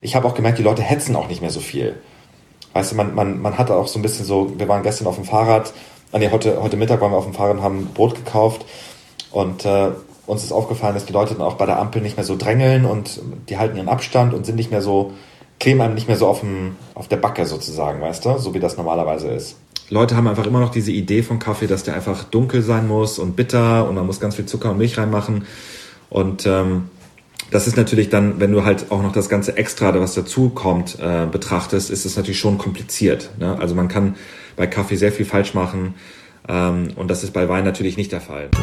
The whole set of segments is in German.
Ich habe auch gemerkt, die Leute hetzen auch nicht mehr so viel. Weißt du, man hatte auch so ein bisschen so, wir waren gestern auf dem Fahrrad, heute Mittag waren wir auf dem Fahrrad und haben Brot gekauft und uns ist aufgefallen, dass die Leute dann auch bei der Ampel nicht mehr so drängeln und die halten ihren Abstand und sind nicht mehr so, kleben einem nicht mehr so auf der Backe sozusagen, weißt du, so wie das normalerweise ist. Leute haben einfach immer noch diese Idee von Kaffee, dass der einfach dunkel sein muss und bitter und man muss ganz viel Zucker und Milch reinmachen und das ist natürlich dann, wenn du halt auch noch das ganze Extra, was dazu kommt, betrachtest, ist es natürlich schon kompliziert. Ne? Also man kann bei Kaffee sehr viel falsch machen und das ist bei Wein natürlich nicht der Fall.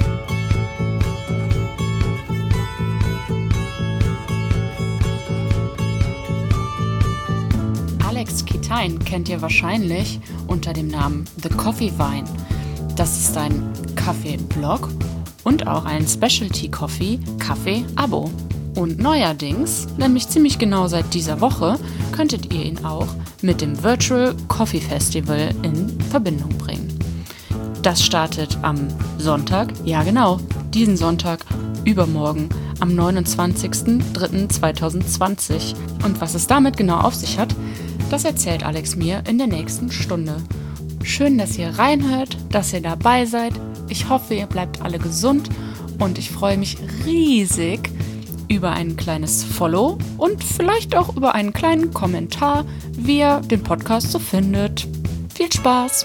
Alex Kitain kennt ihr wahrscheinlich unter dem Namen The Coffee Vine. Das ist ein Kaffee-Blog und auch ein Specialty-Coffee-Kaffee-Abo. Und neuerdings, nämlich ziemlich genau seit dieser Woche, könntet ihr ihn auch mit dem Virtual Coffee Festival in Verbindung bringen. Das startet am Sonntag, ja genau, diesen Sonntag, übermorgen, am 29.03.2020. Und was es damit genau auf sich hat, das erzählt Alex mir in der nächsten Stunde. Schön, dass ihr reinhört, dass ihr dabei seid. Ich hoffe, ihr bleibt alle gesund und ich freue mich riesig über ein kleines Follow und vielleicht auch über einen kleinen Kommentar, wie ihr den Podcast so findet. Viel Spaß!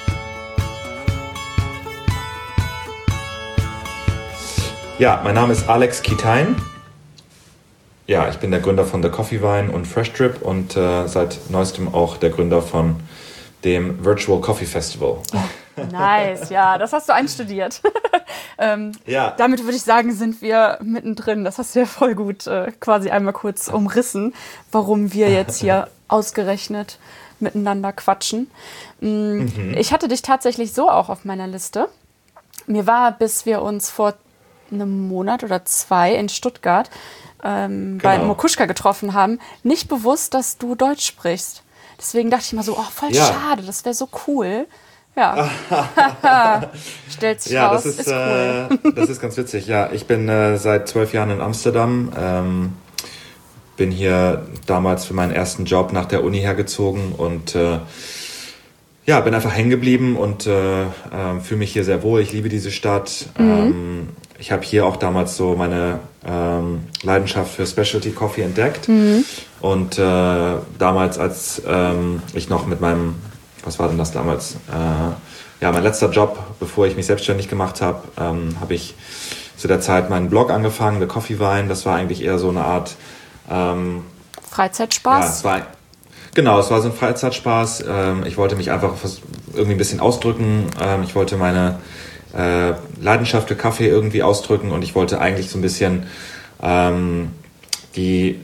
Ja, mein Name ist Alex Kitain. Ja, ich bin der Gründer von The Coffee Vine und Fresh Drip und seit neuestem auch der Gründer von dem Virtual Coffee Festival. Nice, ja, das hast du einstudiert. Ja. Damit würde ich sagen, sind wir mittendrin. Das hast du ja voll gut quasi einmal kurz umrissen, warum wir jetzt hier ausgerechnet miteinander quatschen. Ich hatte dich tatsächlich so auch auf meiner Liste. Mir war, bis wir uns vor einem Monat oder 2 in Stuttgart bei Mokuschka getroffen haben, nicht bewusst, dass du Deutsch sprichst. Deswegen dachte ich mal so, oh, voll schade, das wäre so cool. Ja, stellt sich raus, das ist cool. Das ist ganz witzig. Ja, ich bin seit 12 Jahren in Amsterdam, bin hier damals für meinen ersten Job nach der Uni hergezogen und bin einfach hängen geblieben und fühle mich hier sehr wohl. Ich liebe diese Stadt. Ich habe hier auch damals so meine Leidenschaft für Specialty Coffee entdeckt. Und damals, als ich noch mit meinem, was war denn das damals? Mein letzter Job, bevor ich mich selbstständig gemacht habe, habe ich zu der Zeit meinen Blog angefangen, The Coffee Vine. Das war eigentlich eher so eine Art Freizeitspaß? Ja, es war so ein Freizeitspaß. Ich wollte mich einfach irgendwie ein bisschen ausdrücken. Ich wollte meine Leidenschaft für Kaffee irgendwie ausdrücken und ich wollte eigentlich so ein bisschen die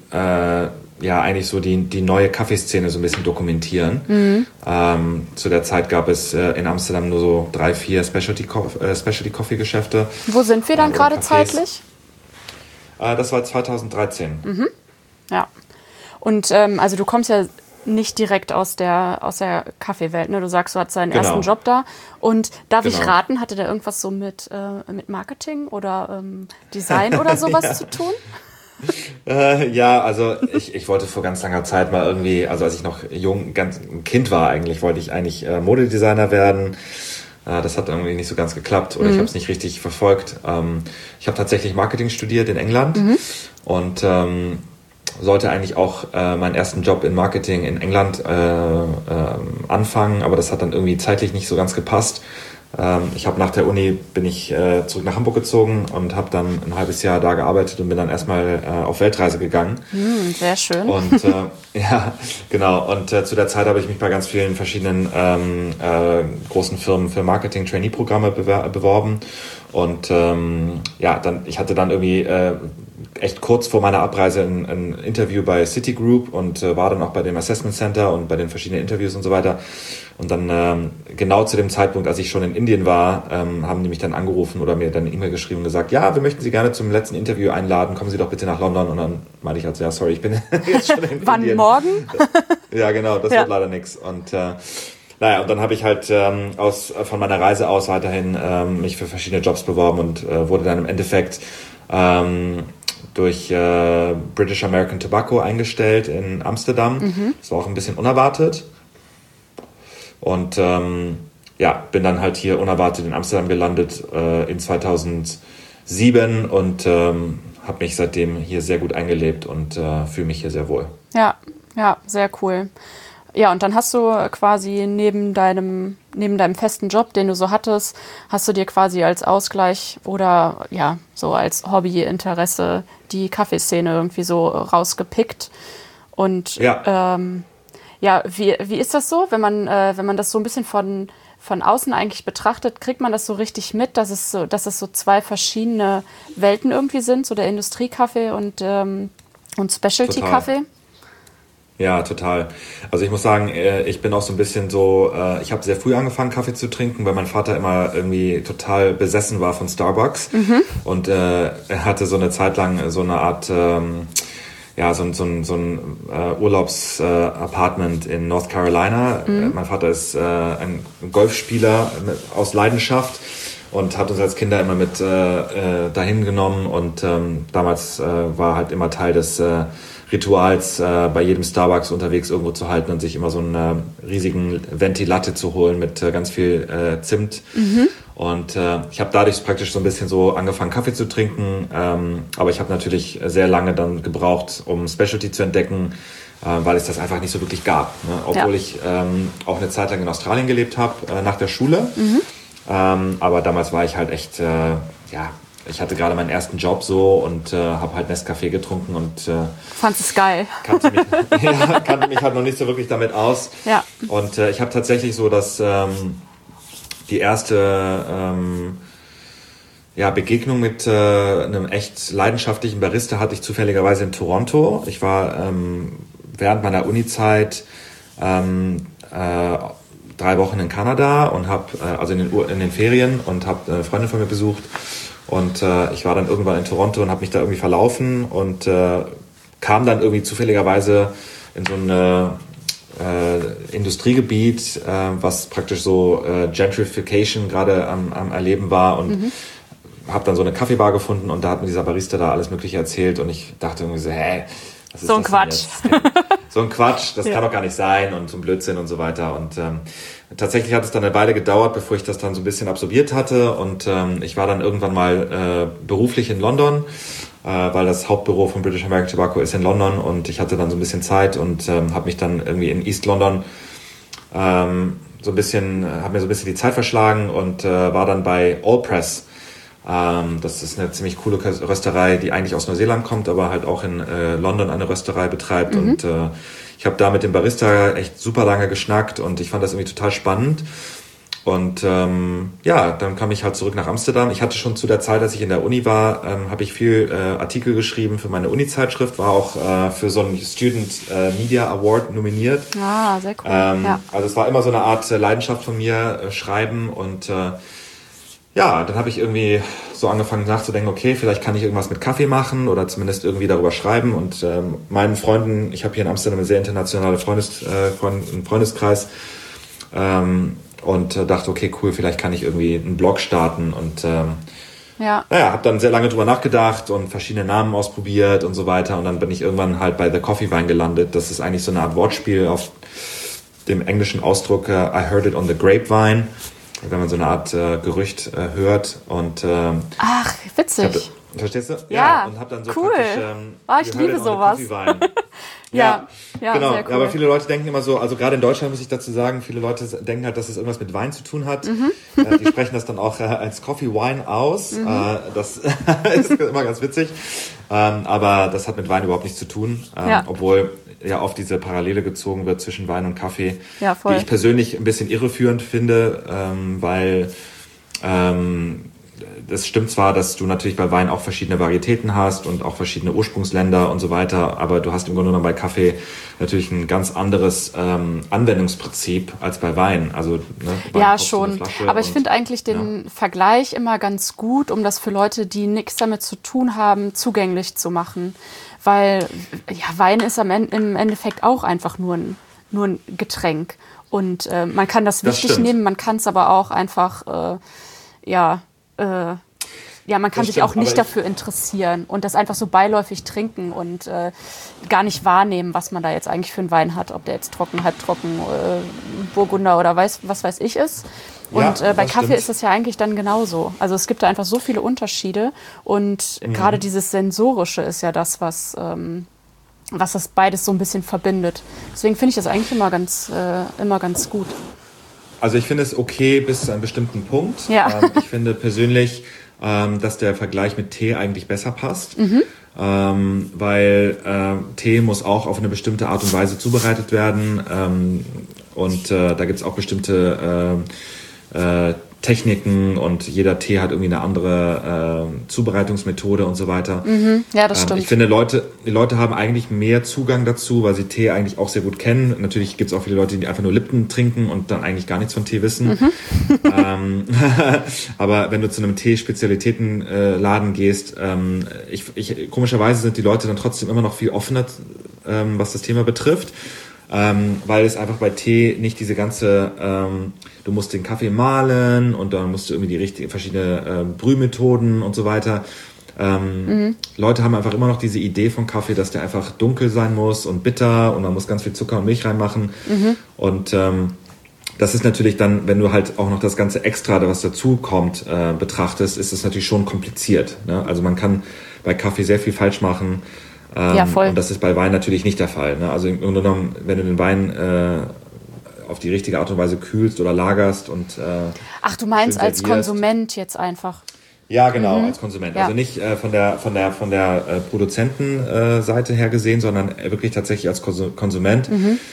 neue Kaffeeszene so ein bisschen dokumentieren. Zu der Zeit gab es in Amsterdam nur so 3-4 Specialty-Coffee-Geschäfte. Wo sind wir dann gerade zeitlich? Das war 2013. Ja. Und also du kommst ja nicht direkt aus der Kaffeewelt, ne? Du sagst, du hattest deinen ersten Job da. Und darf ich raten, hatte der irgendwas so mit Marketing oder Design oder sowas zu tun? Also ich wollte vor ganz langer Zeit mal irgendwie, also als ich noch ganz ein Kind war eigentlich, wollte ich eigentlich Modedesigner werden. Das hat irgendwie nicht so ganz geklappt oder ich habe es nicht richtig verfolgt. Ich habe tatsächlich Marketing studiert in England und sollte eigentlich auch meinen ersten Job in Marketing in England anfangen, aber das hat dann irgendwie zeitlich nicht so ganz gepasst. Ich habe nach der Uni bin ich zurück nach Hamburg gezogen und habe dann ein halbes Jahr da gearbeitet und bin dann erstmal auf Weltreise gegangen. Sehr schön. Und Und zu der Zeit habe ich mich bei ganz vielen verschiedenen großen Firmen für Marketing-Trainee-Programme beworben. Und ich hatte dann irgendwie echt kurz vor meiner Abreise ein Interview bei Citigroup und war dann auch bei dem Assessment Center und bei den verschiedenen Interviews und so weiter. Und dann genau zu dem Zeitpunkt, als ich schon in Indien war, haben die mich dann angerufen oder mir dann eine E-Mail geschrieben und gesagt, ja, wir möchten Sie gerne zum letzten Interview einladen, kommen Sie doch bitte nach London. Und dann meinte ich halt, ja, sorry, ich bin jetzt schon in Wann, Indien. morgen? Ja, genau, das wird leider nichts. Und und dann habe ich halt von meiner Reise aus weiterhin mich für verschiedene Jobs beworben und wurde dann im Endeffekt durch British American Tobacco eingestellt in Amsterdam. Das war auch ein bisschen unerwartet. Und bin dann halt hier unerwartet in Amsterdam gelandet in 2007 und habe mich seitdem hier sehr gut eingelebt und fühle mich hier sehr wohl. Ja, sehr cool. Ja, und dann hast du quasi neben deinem festen Job, den du so hattest, hast du dir quasi als Ausgleich oder ja, so als Hobbyinteresse die Kaffeeszene irgendwie so rausgepickt. Und wie ist das so, wenn man das so ein bisschen von außen eigentlich betrachtet, kriegt man das so richtig mit, dass es so zwei verschiedene Welten irgendwie sind, so der Industriekaffee und Specialty-Kaffee? Ja, total. Also ich muss sagen, ich bin auch so ein bisschen so, ich habe sehr früh angefangen, Kaffee zu trinken, weil mein Vater immer irgendwie total besessen war von Starbucks. Und er hatte so eine Zeit lang so eine Art, so ein Urlaubs-Apartment in North Carolina. Mein Vater ist ein Golfspieler aus Leidenschaft und hat uns als Kinder immer mit dahin genommen. Und damals war halt immer Teil des Rituals, bei jedem Starbucks unterwegs irgendwo zu halten und sich immer so einen riesigen Venti Latte zu holen mit ganz viel Zimt. Und ich habe dadurch praktisch so ein bisschen so angefangen, Kaffee zu trinken. Aber ich habe natürlich sehr lange dann gebraucht, um Specialty zu entdecken, weil es das einfach nicht so wirklich gab. Ne? Obwohl ich auch eine Zeit lang in Australien gelebt habe, nach der Schule. Aber damals war ich halt echt, ich hatte gerade meinen ersten Job so und habe halt Nescafé getrunken und fand's es geil. Kannte mich halt noch nicht so wirklich damit aus. Ja. Und ich habe tatsächlich so die erste Begegnung mit einem echt leidenschaftlichen Barista hatte ich zufälligerweise in Toronto. Ich war während meiner Uni-Zeit 3 Wochen in Kanada und habe also in den Ferien und habe eine Freundin von mir besucht. Und ich war dann irgendwann in Toronto und habe mich da irgendwie verlaufen und kam dann irgendwie zufälligerweise in so ein Industriegebiet, was praktisch so Gentrification gerade am Erleben war und habe dann so eine Kaffeebar gefunden und da hat mir dieser Barista da alles Mögliche erzählt und ich dachte irgendwie so, was ist so ein das Quatsch. So ein Quatsch, das kann doch gar nicht sein und so ein Blödsinn und so weiter. Und tatsächlich hat es dann eine Weile gedauert, bevor ich das dann so ein bisschen absorbiert hatte. Und ich war dann irgendwann mal beruflich in London, weil das Hauptbüro von British American Tobacco ist in London. Und ich hatte dann so ein bisschen Zeit und habe mich dann irgendwie in East London habe mir so ein bisschen die Zeit verschlagen und war dann bei Allpress. Das ist eine ziemlich coole Rösterei, die eigentlich aus Neuseeland kommt, aber halt auch in London eine Rösterei betreibt. Und ich habe da mit dem Barista echt super lange geschnackt und ich fand das irgendwie total spannend. Und dann kam ich halt zurück nach Amsterdam. Ich hatte schon zu der Zeit, als ich in der Uni war, habe ich viel Artikel geschrieben für meine Uni-Zeitschrift, war auch für so einen Student Media Award nominiert. Ah, sehr cool. Also es war immer so eine Art Leidenschaft von mir, Schreiben und dann habe ich irgendwie so angefangen nachzudenken, okay, vielleicht kann ich irgendwas mit Kaffee machen oder zumindest irgendwie darüber schreiben. Und meinen Freunden, ich habe hier in Amsterdam einen sehr internationalen Freundeskreis und dachte, okay, cool, vielleicht kann ich irgendwie einen Blog starten. Und habe dann sehr lange drüber nachgedacht und verschiedene Namen ausprobiert und so weiter. Und dann bin ich irgendwann halt bei The Coffee Vine gelandet. Das ist eigentlich so eine Art Wortspiel auf dem englischen Ausdruck I heard it on the grapevine. Wenn man so eine Art Gerücht hört und ach, witzig. Verstehst du? Ja, und hab dann so cool. Ich liebe sowas. Ja, genau. Sehr cool. Aber viele Leute denken immer so, also gerade in Deutschland muss ich dazu sagen, viele Leute denken halt, dass es irgendwas mit Wein zu tun hat. Die sprechen das dann auch als Coffee Wine aus. Das ist immer ganz witzig. Aber das hat mit Wein überhaupt nichts zu tun. Obwohl ja oft diese Parallele gezogen wird zwischen Wein und Kaffee, die ich persönlich ein bisschen irreführend finde, weil das stimmt zwar, dass du natürlich bei Wein auch verschiedene Varietäten hast und auch verschiedene Ursprungsländer und so weiter, aber du hast im Grunde genommen bei Kaffee natürlich ein ganz anderes Anwendungsprinzip als bei Wein. Also ja, schon. Aber ich finde eigentlich den Vergleich immer ganz gut, um das für Leute, die nichts damit zu tun haben, zugänglich zu machen. Weil Wein ist im Endeffekt auch einfach nur ein Getränk. Und man kann das wichtig nehmen, man kann es aber auch einfach ja, man kann sich stimmt, auch nicht dafür interessieren und das einfach so beiläufig trinken und gar nicht wahrnehmen, was man da jetzt eigentlich für einen Wein hat, ob der jetzt trocken, halbtrocken, Burgunder oder was weiß ich ist. Und bei Kaffee stimmt. ist es ja eigentlich dann genauso. Also es gibt da einfach so viele Unterschiede und gerade dieses Sensorische ist ja das, was das beides so ein bisschen verbindet. Deswegen finde ich das eigentlich immer ganz gut. Also ich finde es okay bis zu einem bestimmten Punkt. Ja. Ich finde persönlich, dass der Vergleich mit Tee eigentlich besser passt, weil Tee muss auch auf eine bestimmte Art und Weise zubereitet werden und da gibt es auch bestimmte Techniken und jeder Tee hat irgendwie eine andere Zubereitungsmethode und so weiter. Ja, das stimmt. Ich finde, die Leute haben eigentlich mehr Zugang dazu, weil sie Tee eigentlich auch sehr gut kennen. Natürlich gibt es auch viele Leute, die einfach nur Lipton trinken und dann eigentlich gar nichts von Tee wissen. Aber wenn du zu einem Tee-Spezialitätenladen gehst, komischerweise sind die Leute dann trotzdem immer noch viel offener, was das Thema betrifft. Weil es einfach bei Tee nicht diese ganze, du musst den Kaffee mahlen und dann musst du irgendwie die verschiedene Brühmethoden und so weiter. Leute haben einfach immer noch diese Idee von Kaffee, dass der einfach dunkel sein muss und bitter und man muss ganz viel Zucker und Milch reinmachen. Und das ist natürlich dann, wenn du halt auch noch das ganze Extra, was dazu kommt, betrachtest, ist es natürlich schon kompliziert. Ne? Also man kann bei Kaffee sehr viel falsch machen. Ja, voll. Und das ist bei Wein natürlich nicht der Fall. Ne? Also im Grunde genommen, wenn du den Wein auf die richtige Art und Weise kühlst oder lagerst und ach, du meinst als Konsument jetzt einfach? Ja, genau, als Konsument. Ja. Also nicht von der Produzentenseite her gesehen, sondern wirklich tatsächlich als Konsument.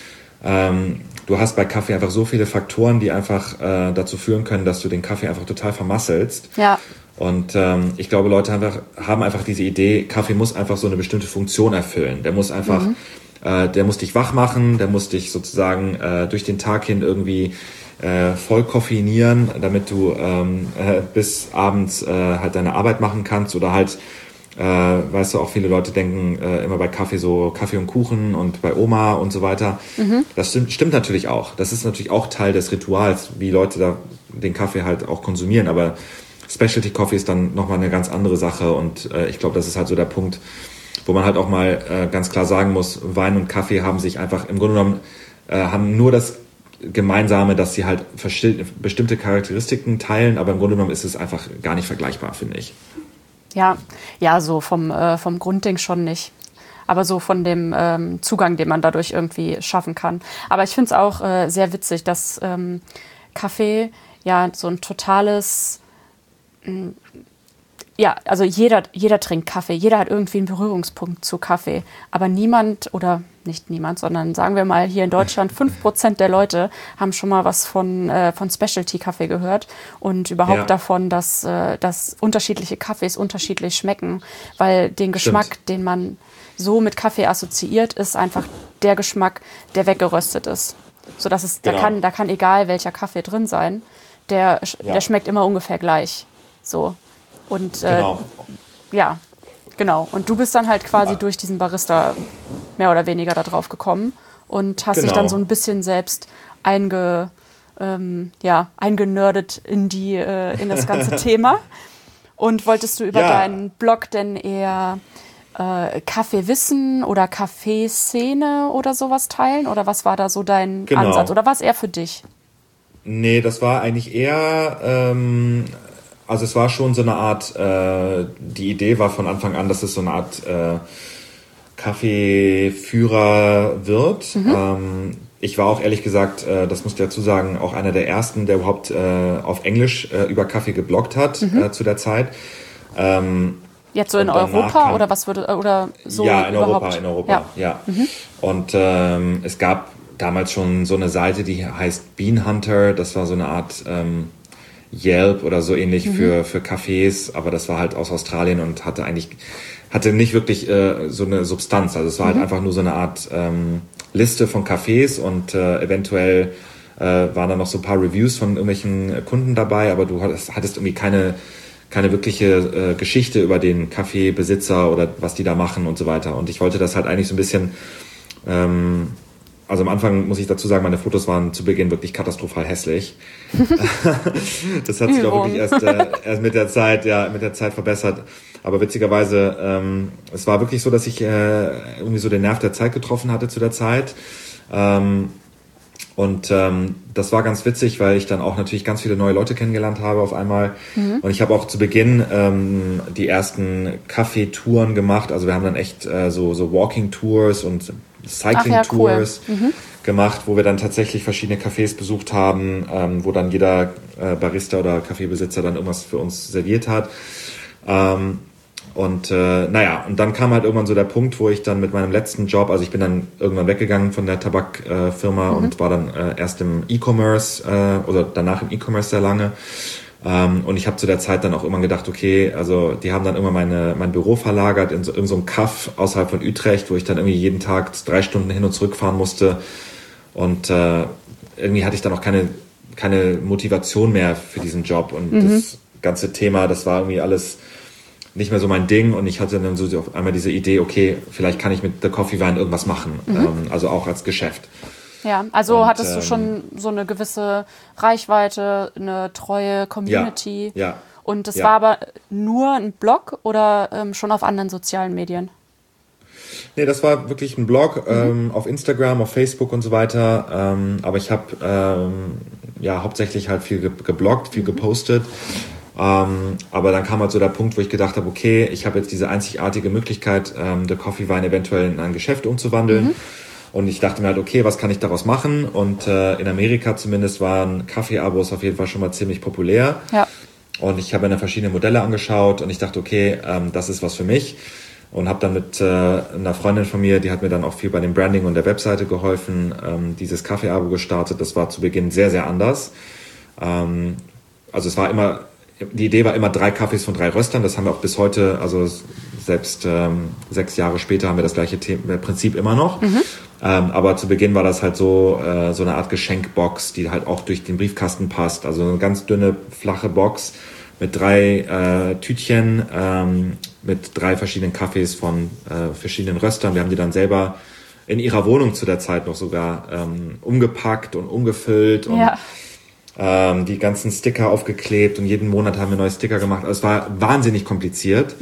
Du hast bei Kaffee einfach so viele Faktoren, die einfach dazu führen können, dass du den Kaffee einfach total vermasselst. Ja. Und ich glaube, Leute haben einfach diese Idee, Kaffee muss einfach so eine bestimmte Funktion erfüllen. Der muss einfach, der muss dich wach machen, der muss dich sozusagen durch den Tag hin irgendwie voll koffeinieren, damit du bis abends halt deine Arbeit machen kannst oder halt, weißt du, auch viele Leute denken immer bei Kaffee so Kaffee und Kuchen und bei Oma und so weiter. Das stimmt natürlich auch. Das ist natürlich auch Teil des Rituals, wie Leute da den Kaffee halt auch konsumieren, aber Specialty Coffee ist dann nochmal eine ganz andere Sache und ich glaube, das ist halt so der Punkt, wo man halt auch mal ganz klar sagen muss, Wein und Kaffee haben sich einfach im Grunde genommen, haben nur das Gemeinsame, dass sie halt bestimmte Charakteristiken teilen, aber im Grunde genommen ist es einfach gar nicht vergleichbar, finde ich. Ja, so vom Grundding schon nicht. Aber so von dem Zugang, den man dadurch irgendwie schaffen kann. Aber ich finde es auch sehr witzig, dass Kaffee ja so ein totales... Ja, also jeder trinkt Kaffee, jeder hat irgendwie einen Berührungspunkt zu Kaffee. Aber niemand, oder nicht niemand, sondern sagen wir mal hier in Deutschland, 5% der Leute haben schon mal was von Specialty-Kaffee gehört und überhaupt davon, dass unterschiedliche Kaffees unterschiedlich schmecken. Weil den Geschmack, den man so mit Kaffee assoziiert, ist einfach der Geschmack, der weggeröstet ist. Sodass es, da kann egal welcher Kaffee drin sein, der schmeckt immer ungefähr gleich. So. Und ja, genau. Und du bist dann halt quasi durch diesen Barista mehr oder weniger da drauf gekommen und hast dich dann so ein bisschen selbst eingenördet in das ganze Thema. Und wolltest du über deinen Blog denn eher Kaffeewissen oder Kaffeeszene oder sowas teilen? Oder was war da so dein Ansatz? Oder war es eher für dich? Nee, das war eigentlich eher... Also es war schon so eine Art, die Idee war von Anfang an, dass es so eine Art Kaffeeführer wird. Ich war auch ehrlich gesagt, das muss ich dazu sagen, auch einer der ersten, der überhaupt auf Englisch über Kaffee gebloggt hat zu der Zeit. Jetzt so in Europa oder was würde oder so? Ja, in überhaupt? Europa, ja. Und es gab damals schon so eine Seite, die heißt Bean Hunter. Das war so eine Art Yelp oder so ähnlich für Cafés, aber das war halt aus Australien und hatte nicht wirklich so eine Substanz. Also es war halt einfach nur so eine Art Liste von Cafés und eventuell waren da noch so ein paar Reviews von irgendwelchen Kunden dabei, aber du hattest irgendwie keine wirkliche Geschichte über den Kaffeebesitzer oder was die da machen und so weiter. Und ich wollte das halt eigentlich so ein bisschen also am Anfang muss ich dazu sagen, meine Fotos waren zu Beginn wirklich katastrophal hässlich. Das hat sich auch wirklich erst mit der Zeit verbessert. Aber witzigerweise, es war wirklich so, dass ich irgendwie so den Nerv der Zeit getroffen hatte zu der Zeit. Und das war ganz witzig, weil ich dann auch natürlich ganz viele neue Leute kennengelernt habe auf einmal. Und ich habe auch zu Beginn die ersten Kaffeetouren gemacht. Also wir haben dann echt so Walking-Tours und Cycling-Tours gemacht, wo wir dann tatsächlich verschiedene Cafés besucht haben, wo dann jeder Barista oder Kaffeebesitzer dann irgendwas für uns serviert hat. Und dann kam halt irgendwann so der Punkt, wo ich dann mit meinem letzten Job, also ich bin dann irgendwann weggegangen von der Tabakfirma und war dann erst im E-Commerce oder danach im E-Commerce sehr lange. Und ich habe zu der Zeit dann auch irgendwann gedacht, okay, also die haben dann irgendwann mein Büro verlagert in so einem Kaff außerhalb von Utrecht, wo ich dann irgendwie jeden Tag 3 Stunden hin und zurück fahren musste. Und irgendwie hatte ich dann auch keine Motivation mehr für diesen Job. Und das ganze Thema, das war irgendwie alles nicht mehr so mein Ding, und ich hatte dann so auf einmal diese Idee, okay, vielleicht kann ich mit The Coffee Vine irgendwas machen, also auch als Geschäft. Ja, also hattest du schon so eine gewisse Reichweite, eine treue Community. Ja. Und das war aber nur ein Blog oder schon auf anderen sozialen Medien? Nee, das war wirklich ein Blog auf Instagram, auf Facebook und so weiter. Aber ich habe hauptsächlich halt viel gebloggt, viel gepostet. Aber dann kam halt so der Punkt, wo ich gedacht habe, okay, ich habe jetzt diese einzigartige Möglichkeit, The Coffee Vine eventuell in ein Geschäft umzuwandeln. Und ich dachte mir halt, okay, was kann ich daraus machen? Und in Amerika zumindest waren Kaffee-Abos auf jeden Fall schon mal ziemlich populär. Ja. Und ich habe mir verschiedene Modelle angeschaut und ich dachte, okay, das ist was für mich. Und habe dann mit einer Freundin von mir, die hat mir dann auch viel bei dem Branding und der Webseite geholfen, dieses Kaffee-Abo gestartet. Das war zu Beginn sehr, sehr anders. Also es war immer, die Idee war immer 3 Kaffees von 3 Röstern. Das haben wir auch bis heute, also selbst 6 Jahre später haben wir das gleiche Prinzip immer noch. Aber zu Beginn war das halt so eine Art Geschenkbox, die halt auch durch den Briefkasten passt. Also eine ganz dünne, flache Box mit 3 Tütchen, mit 3 verschiedenen Kaffees von verschiedenen Röstern. Wir haben die dann selber in ihrer Wohnung zu der Zeit noch sogar umgepackt und umgefüllt und die ganzen Sticker aufgeklebt, und jeden Monat haben wir neue Sticker gemacht. Also es war wahnsinnig kompliziert.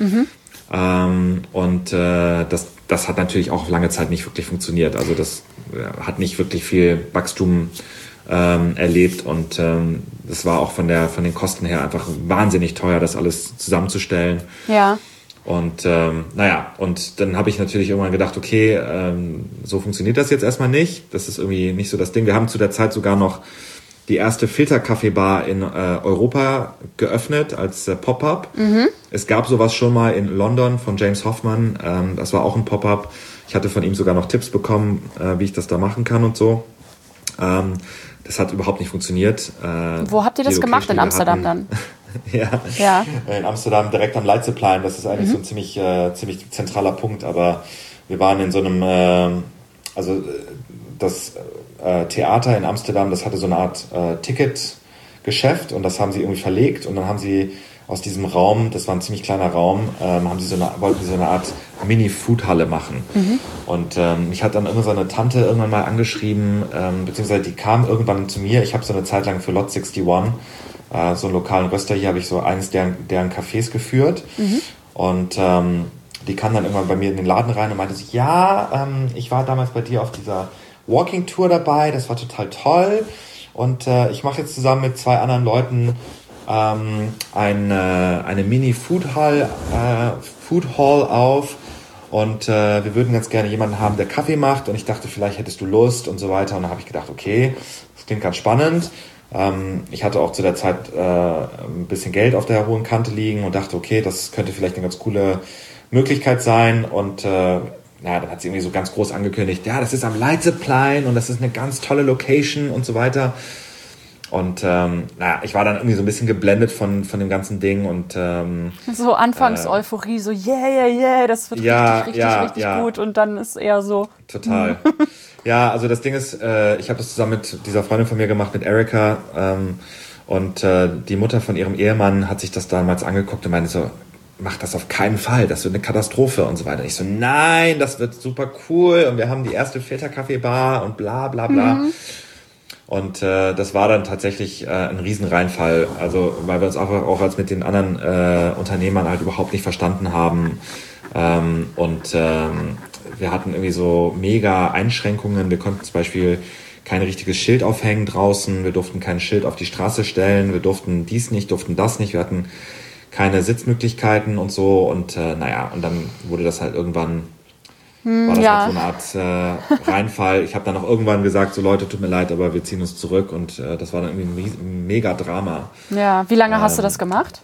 Das hat natürlich auch auf lange Zeit nicht wirklich funktioniert. Also das hat nicht wirklich viel Wachstum erlebt, und das war auch von den Kosten her einfach wahnsinnig teuer, das alles zusammenzustellen. Ja. Und und dann habe ich natürlich irgendwann gedacht, okay, so funktioniert das jetzt erstmal nicht. Das ist irgendwie nicht so das Ding. Wir haben zu der Zeit sogar noch die erste Filterkaffeebar in Europa geöffnet als Pop-up. Es gab sowas schon mal in London von James Hoffmann. Das war auch ein Pop-up. Ich hatte von ihm sogar noch Tipps bekommen, wie ich das da machen kann und so. Das hat überhaupt nicht funktioniert. Wo habt ihr das gemacht? In Amsterdam dann? Ja, in Amsterdam direkt am Leidseplein. Das ist eigentlich so ein ziemlich zentraler Punkt. Aber wir waren in so einem, das Theater in Amsterdam, das hatte so eine Art Ticketgeschäft, und das haben sie irgendwie verlegt, und dann haben sie aus diesem Raum, das war ein ziemlich kleiner Raum, wollten sie so eine Art Mini-Food-Halle machen. Und mich hat dann irgendeine Tante irgendwann mal angeschrieben, beziehungsweise die kam irgendwann zu mir. Ich habe so eine Zeit lang für Lot 61, so einen lokalen Röster hier, habe ich so eines deren Cafés geführt. Und die kam dann irgendwann bei mir in den Laden rein und meinte sich, ich war damals bei dir auf dieser Walking Tour dabei, das war total toll, und ich mache jetzt zusammen mit 2 anderen Leuten eine Mini-Food Hall auf, und wir würden ganz gerne jemanden haben, der Kaffee macht, und ich dachte, vielleicht hättest du Lust und so weiter. Und dann habe ich gedacht, okay, das klingt ganz spannend. Ich hatte auch zu der Zeit ein bisschen Geld auf der hohen Kante liegen und dachte, okay, das könnte vielleicht eine ganz coole Möglichkeit sein. Und dann hat sie irgendwie so ganz groß angekündigt, ja, das ist am Leidseplein und das ist eine ganz tolle Location und so weiter. Und ich war dann irgendwie so ein bisschen geblendet von dem ganzen Ding. Und so Anfangs-Euphorie, so yeah, das wird richtig gut, und dann ist eher so... Total. Ja, also das Ding ist, ich habe das zusammen mit dieser Freundin von mir gemacht, mit Erika, und die Mutter von ihrem Ehemann hat sich das damals angeguckt und meinte so, mach das auf keinen Fall, das wird eine Katastrophe und so weiter. Ich so, nein, das wird super cool und wir haben die erste Filterkaffeebar und bla bla bla. Und das war dann tatsächlich ein Riesenreinfall, also weil wir uns auch als mit den anderen Unternehmern halt überhaupt nicht verstanden haben. Wir hatten irgendwie so mega Einschränkungen. Wir konnten zum Beispiel kein richtiges Schild aufhängen draußen. Wir durften kein Schild auf die Straße stellen. Wir durften dies nicht, durften das nicht. Wir hatten keine Sitzmöglichkeiten und so. Und und dann wurde das halt irgendwann, war das halt so eine Art Reinfall. Ich habe dann auch irgendwann gesagt, so Leute, tut mir leid, aber wir ziehen uns zurück. Und das war dann irgendwie ein mega Drama. Ja, wie lange hast du das gemacht?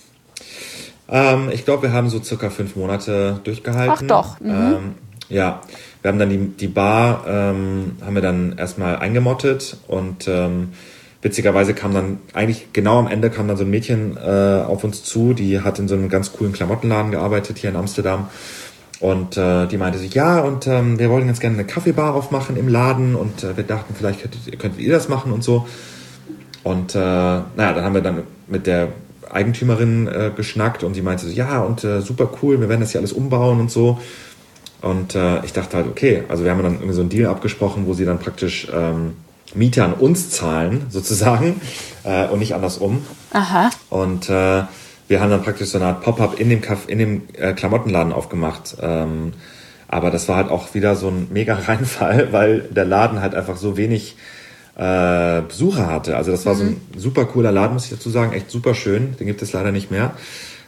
Ich glaube, wir haben so circa 5 Monate durchgehalten. Ach doch. Ja, wir haben dann die Bar haben wir dann erstmal eingemottet und witzigerweise kam dann eigentlich genau am Ende kam dann so ein Mädchen auf uns zu, die hat in so einem ganz coolen Klamottenladen gearbeitet hier in Amsterdam und die meinte sich, ja und wir wollen jetzt gerne eine Kaffeebar aufmachen im Laden und wir dachten, vielleicht könntet ihr das machen und so und dann haben wir dann mit der Eigentümerin geschnackt und die meinte so, ja und super cool, wir werden das hier alles umbauen und so. Und ich dachte halt, okay, also wir haben dann irgendwie so einen Deal abgesprochen, wo sie dann praktisch Miete an uns zahlen, sozusagen, und nicht andersrum. Aha. Und wir haben dann praktisch so eine Art Pop-up in dem Klamottenladen aufgemacht. Aber das war halt auch wieder so ein mega Reinfall, weil der Laden halt einfach so wenig Besucher hatte. Also das war so ein super cooler Laden, muss ich dazu sagen, echt super schön. Den gibt es leider nicht mehr.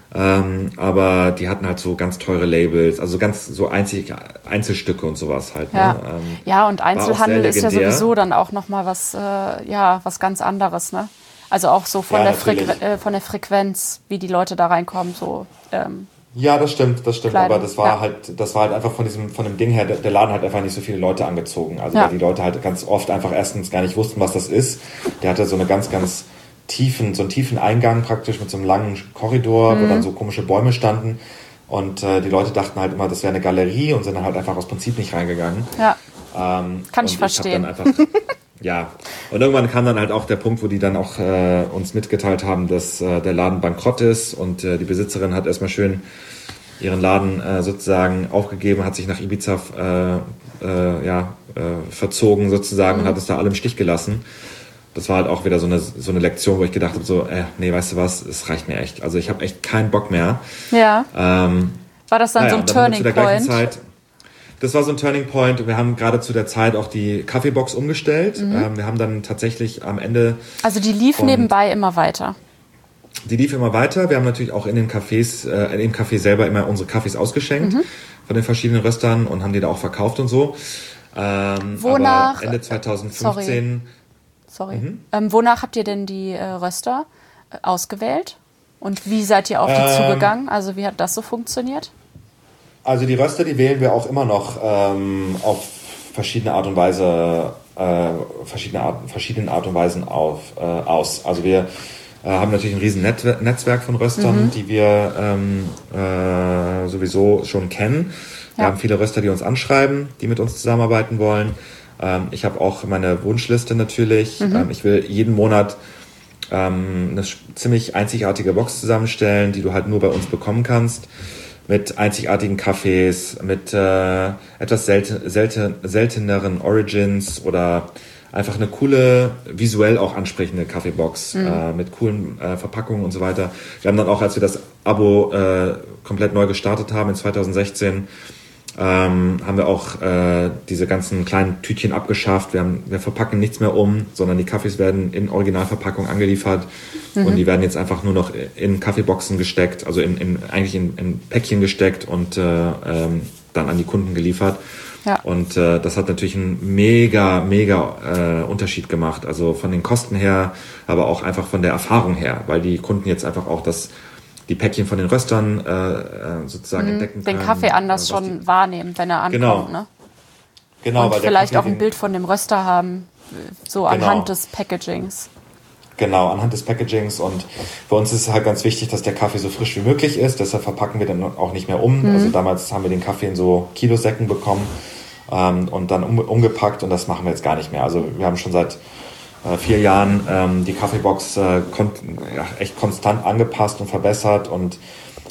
Aber die hatten halt so ganz teure Labels, also ganz so Einzelstücke und sowas halt. Ja, ne? Und Einzelhandel ist ja sowieso dann auch nochmal was ganz anderes, ne? Also auch so von der Frequenz, wie die Leute da reinkommen, so. Ja, das stimmt. Kleidung, aber das war halt einfach von dem Ding her, der Laden hat einfach nicht so viele Leute angezogen. Also weil die Leute halt ganz oft einfach erstens gar nicht wussten, was das ist. Der hatte so eine ganz einen tiefen Eingang praktisch mit so einem langen Korridor, wo dann so komische Bäume standen. Und die Leute dachten halt immer, das wäre eine Galerie und sind dann halt einfach aus Prinzip nicht reingegangen. Ja, kann ich verstehen. Ja, und irgendwann kam dann halt auch der Punkt, wo die dann auch uns mitgeteilt haben, dass der Laden bankrott ist und die Besitzerin hat erstmal schön ihren Laden sozusagen aufgegeben, hat sich nach Ibiza verzogen sozusagen und hat es da alle im Stich gelassen. Das war halt auch wieder so eine Lektion, wo ich gedacht habe, nee, weißt du was, es reicht mir echt. Also ich habe echt keinen Bock mehr. Ja. War das dann so ein Turning Point? Das war so ein Turning Point. Wir haben gerade zu der Zeit auch die Kaffeebox umgestellt. Wir haben dann tatsächlich am Ende... Also die lief nebenbei immer weiter? Die lief immer weiter. Wir haben natürlich auch in den Cafés, im Café selber immer unsere Kaffees ausgeschenkt von den verschiedenen Röstern und haben die da auch verkauft und so. Wonach? Aber Ende 2015... Sorry. Wonach habt ihr denn die Röster ausgewählt? Und wie seid ihr auf die zugegangen? Also wie hat das so funktioniert? Also die Röster, die wählen wir auch immer noch auf verschiedene Art und Weise, verschiedenen Art und Weisen aus. Also wir haben natürlich ein riesen Netzwerk von Röstern, die wir sowieso schon kennen. Wir haben viele Röster, die uns anschreiben, die mit uns zusammenarbeiten wollen. Ich habe auch meine Wunschliste natürlich. Ich will jeden Monat eine ziemlich einzigartige Box zusammenstellen, die du halt nur bei uns bekommen kannst. Mit einzigartigen Kaffees, mit etwas selteneren Origins oder einfach eine coole, visuell auch ansprechende Kaffeebox mit coolen Verpackungen und so weiter. Wir haben dann auch, als wir das Abo komplett neu gestartet haben in 2016, haben wir auch diese ganzen kleinen Tütchen abgeschafft. Wir verpacken nichts mehr sondern die Kaffees werden in Originalverpackung angeliefert und die werden jetzt einfach nur noch in Kaffeeboxen gesteckt, also eigentlich in Päckchen gesteckt und dann an die Kunden geliefert. Ja. Und das hat natürlich einen mega Unterschied gemacht, also von den Kosten her, aber auch einfach von der Erfahrung her, weil die Kunden jetzt einfach auch die Päckchen von den Röstern sozusagen entdecken können. Den Kaffee anders schon wahrnehmen, wenn er ankommt, ne? Genau. Und weil vielleicht auch ein Bild von dem Röster haben, so anhand des Packagings. Genau, anhand des Packagings. Und für uns ist es halt ganz wichtig, dass der Kaffee so frisch wie möglich ist. Deshalb verpacken wir dann auch nicht mehr Also damals haben wir den Kaffee in so Kilosäcken bekommen und dann umgepackt. Und das machen wir jetzt gar nicht mehr. Also wir haben schon seit 4 Jahren die Kaffeebox echt konstant angepasst und verbessert und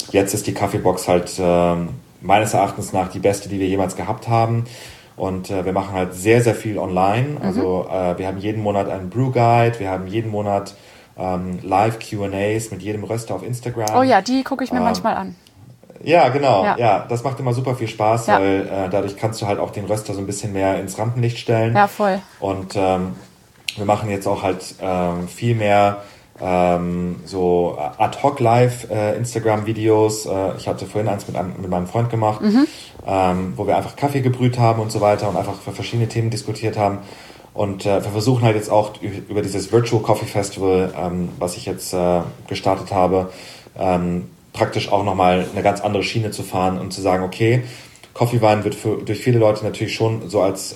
jetzt ist die Kaffeebox halt meines Erachtens nach die beste, die wir jemals gehabt haben. Und wir machen halt sehr, sehr viel online. Also wir haben jeden Monat einen Brew Guide, wir haben jeden Monat Live Q&As mit jedem Röster auf Instagram. Oh ja, die gucke ich mir manchmal an. Ja, genau. Ja, das macht immer super viel Spaß, weil dadurch kannst du halt auch den Röster so ein bisschen mehr ins Rampenlicht stellen. Ja, voll. Und wir machen jetzt auch halt viel mehr so Ad-Hoc-Live Instagram-Videos. Ich hatte vorhin eins mit meinem Freund gemacht, wo wir einfach Kaffee gebrüht haben und so weiter und einfach für verschiedene Themen diskutiert haben. Und wir versuchen halt jetzt auch über dieses Virtual Coffee Festival, was ich jetzt gestartet habe, praktisch auch nochmal eine ganz andere Schiene zu fahren und zu sagen, okay, Coffee Wine wird durch viele Leute natürlich schon so als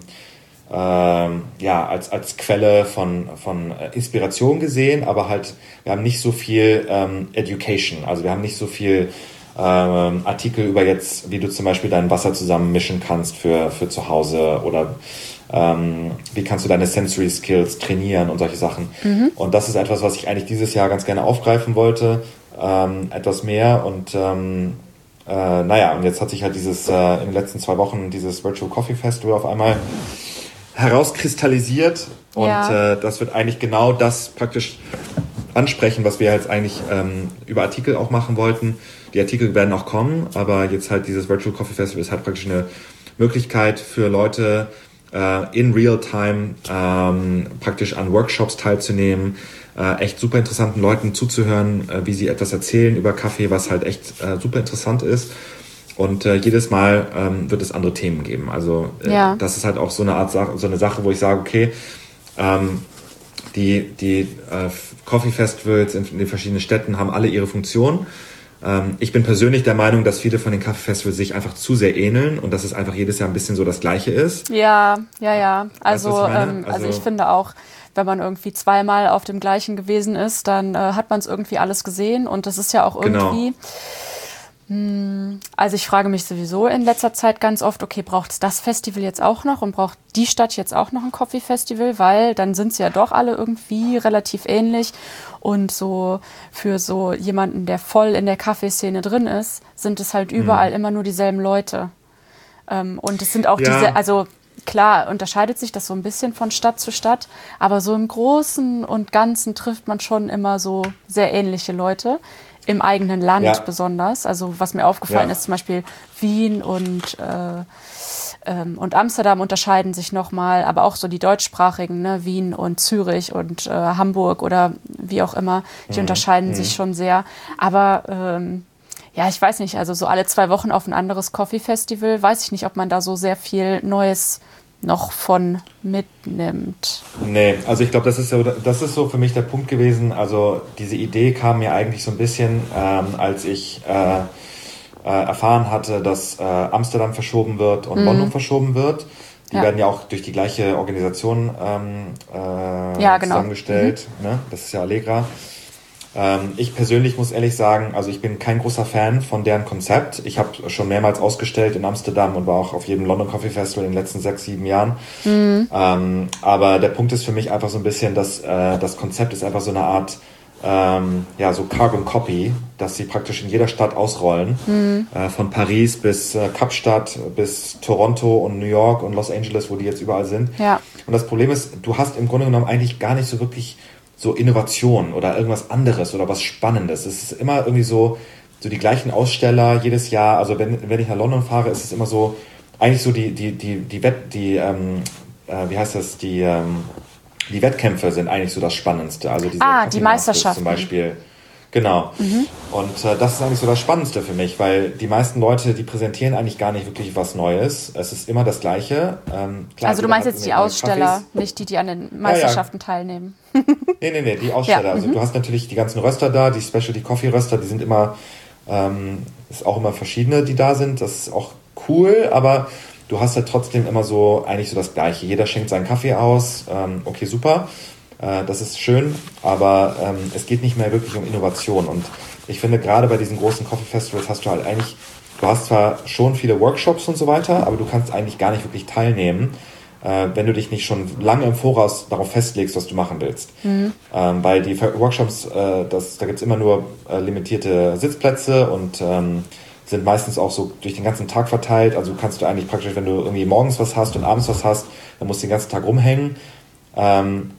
als Quelle von Inspiration gesehen, aber halt wir haben nicht so viel Education, also wir haben nicht so viel Artikel über jetzt, wie du zum Beispiel dein Wasser zusammenmischen kannst für zu Hause oder wie kannst du deine Sensory Skills trainieren und solche Sachen. Und das ist etwas, was ich eigentlich dieses Jahr ganz gerne aufgreifen wollte, etwas mehr und und jetzt hat sich halt in den letzten 2 Wochen dieses Virtual Coffee Festival auf einmal herauskristallisiert und das wird eigentlich genau das praktisch ansprechen, was wir jetzt eigentlich über Artikel auch machen wollten. Die Artikel werden auch kommen, aber jetzt halt dieses Virtual Coffee Festival ist halt praktisch eine Möglichkeit für Leute in Real-Time praktisch an Workshops teilzunehmen, echt super interessanten Leuten zuzuhören, wie sie etwas erzählen über Kaffee, was halt echt super interessant ist. Und jedes Mal wird es andere Themen geben. Also das ist halt auch so eine Art Sache, so eine Sache, wo ich sage, okay, die Coffee Festivals in den verschiedenen Städten haben alle ihre Funktion. Ich bin persönlich der Meinung, dass viele von den Coffee Festivals sich einfach zu sehr ähneln und dass es einfach jedes Jahr ein bisschen so das Gleiche ist. Ja. Weißt du, was ich meine? Also ich finde auch, wenn man irgendwie 2-mal auf dem gleichen gewesen ist, dann hat man es irgendwie alles gesehen und das ist ja auch irgendwie... Also ich frage mich sowieso in letzter Zeit ganz oft, okay, braucht es das Festival jetzt auch noch und braucht die Stadt jetzt auch noch ein Coffee Festival, weil dann sind sie ja doch alle irgendwie relativ ähnlich und so für so jemanden, der voll in der Kaffeeszene drin ist, sind es halt überall immer nur dieselben Leute. Und es sind auch also klar unterscheidet sich das so ein bisschen von Stadt zu Stadt, aber so im Großen und Ganzen trifft man schon immer so sehr ähnliche Leute. Im eigenen Land besonders. Also was mir aufgefallen ist, zum Beispiel Wien und Amsterdam unterscheiden sich nochmal, aber auch so die deutschsprachigen, ne, Wien und Zürich und Hamburg oder wie auch immer, die unterscheiden sich schon sehr. Aber ich weiß nicht, also so alle 2 Wochen auf ein anderes Coffee-Festival, weiß ich nicht, ob man da so sehr viel Neues noch von mitnimmt. Nee, also ich glaube, das ist so für mich der Punkt gewesen. Also diese Idee kam mir eigentlich so ein bisschen, als ich erfahren hatte, dass Amsterdam verschoben wird und London verschoben wird. Die werden ja auch durch die gleiche Organisation zusammengestellt. Ne? Das ist ja Allegra. Ich persönlich muss ehrlich sagen, also ich bin kein großer Fan von deren Konzept. Ich habe schon mehrmals ausgestellt in Amsterdam und war auch auf jedem London Coffee Festival in den letzten 6-7 Jahren. Aber der Punkt ist für mich einfach so ein bisschen, dass das Konzept ist einfach so eine Art so Carbon Copy, dass sie praktisch in jeder Stadt ausrollen. Von Paris bis Kapstadt bis Toronto und New York und Los Angeles, wo die jetzt überall sind. Ja. Und das Problem ist, du hast im Grunde genommen eigentlich gar nicht so wirklich so Innovation oder irgendwas anderes oder was Spannendes. Es ist immer irgendwie so die gleichen Aussteller jedes Jahr. Also wenn ich nach London fahre, ist es immer so, eigentlich so die Wettkämpfe sind eigentlich so das Spannendste. Also diese die Meisterschaften zum Beispiel. Genau. Und das ist eigentlich so das Spannendste für mich, weil die meisten Leute, die präsentieren eigentlich gar nicht wirklich was Neues. Es ist immer das Gleiche. Klar, also du meinst jetzt die Aussteller, nicht die an den Meisterschaften teilnehmen? Nee, die Aussteller. Also du hast natürlich die ganzen Röster da, die Specialty Coffee Röster, die sind immer, ist auch immer verschiedene, die da sind. Das ist auch cool, aber du hast halt trotzdem immer so, eigentlich so das Gleiche. Jeder schenkt seinen Kaffee aus, okay, super. Das ist schön, aber es geht nicht mehr wirklich um Innovation. Und ich finde, gerade bei diesen großen Coffee Festivals hast du halt eigentlich, du hast zwar schon viele Workshops und so weiter, aber du kannst eigentlich gar nicht wirklich teilnehmen, wenn du dich nicht schon lange im Voraus darauf festlegst, was du machen willst. Weil die Workshops, da gibt es immer nur limitierte Sitzplätze und sind meistens auch so durch den ganzen Tag verteilt. Also kannst du eigentlich praktisch, wenn du irgendwie morgens was hast und abends was hast, dann musst du den ganzen Tag rumhängen. Und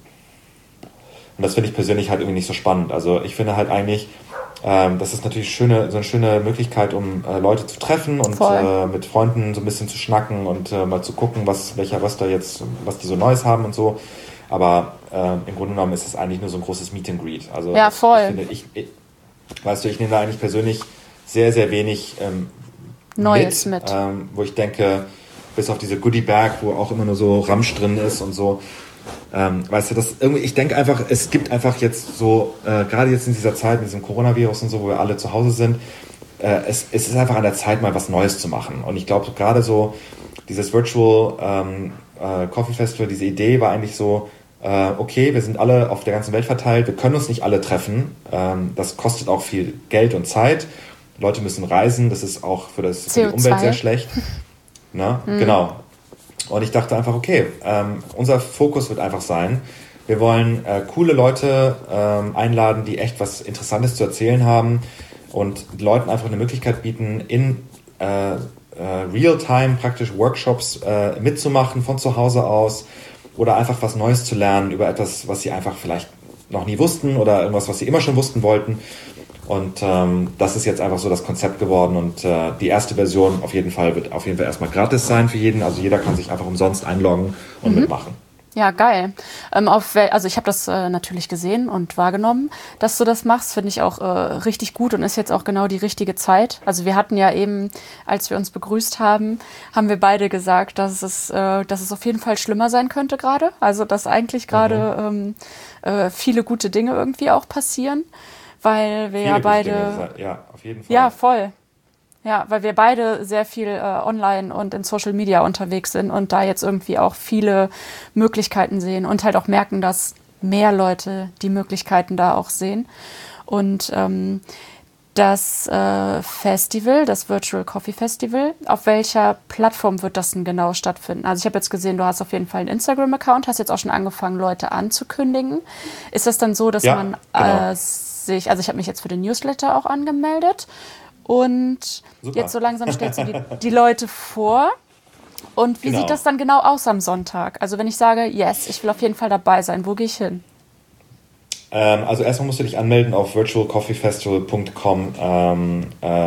das finde ich persönlich halt irgendwie nicht so spannend. Also ich finde halt eigentlich, das ist natürlich so eine schöne Möglichkeit, um Leute zu treffen und mit Freunden so ein bisschen zu schnacken und mal zu gucken, welcher Röster jetzt, was die so Neues haben und so. Aber im Grunde genommen ist es eigentlich nur so ein großes Meet and Greet. Also ja, voll. Ich nehme da eigentlich persönlich sehr, sehr wenig Neues mit. Wo ich denke, bis auf diese Goodie-Bag, wo auch immer nur so Ramsch drin ist und so, weißt du, ich denke einfach, es gibt einfach jetzt so, gerade jetzt in dieser Zeit mit diesem Coronavirus und so, wo wir alle zu Hause sind, es ist einfach an der Zeit, mal was Neues zu machen. Und ich glaube, gerade so dieses Virtual Coffee Festival, diese Idee war eigentlich so, okay, wir sind alle auf der ganzen Welt verteilt, wir können uns nicht alle treffen, das kostet auch viel Geld und Zeit, Leute müssen reisen, das ist auch für die Umwelt sehr schlecht. Na? Genau. Und ich dachte einfach, okay, unser Fokus wird einfach sein, wir wollen coole Leute einladen, die echt was Interessantes zu erzählen haben und Leuten einfach eine Möglichkeit bieten, in Real-Time praktisch Workshops mitzumachen von zu Hause aus oder einfach was Neues zu lernen über etwas, was sie einfach vielleicht noch nie wussten oder irgendwas, was sie immer schon wussten wollten. Und das ist jetzt einfach so das Konzept geworden und die erste Version wird auf jeden Fall erstmal gratis sein für jeden. Also jeder kann sich einfach umsonst einloggen und mitmachen. Ja, geil. Also ich habe das natürlich gesehen und wahrgenommen, dass du das machst. Finde ich auch richtig gut und ist jetzt auch genau die richtige Zeit. Also wir hatten ja eben, als wir uns begrüßt haben, haben wir beide gesagt, dass es auf jeden Fall schlimmer sein könnte gerade. Also dass eigentlich gerade viele gute Dinge irgendwie auch passieren. Weil wir ja beide... Ja, auf jeden Fall. Ja, voll. Ja, weil wir beide sehr viel online und in Social Media unterwegs sind und da jetzt irgendwie auch viele Möglichkeiten sehen und halt auch merken, dass mehr Leute die Möglichkeiten da auch sehen. Und das Festival, das Virtual Coffee Festival, auf welcher Plattform wird das denn genau stattfinden? Also ich habe jetzt gesehen, du hast auf jeden Fall einen Instagram-Account, hast jetzt auch schon angefangen, Leute anzukündigen. Ist das dann so, dass man genau. also ich habe mich jetzt für den Newsletter auch angemeldet und Super. Jetzt so langsam stellst du die Leute vor. Und wie sieht das dann genau aus am Sonntag? Also wenn ich sage, yes, ich will auf jeden Fall dabei sein, wo gehe ich hin? Also erstmal musst du dich anmelden auf virtualcoffeefestival.com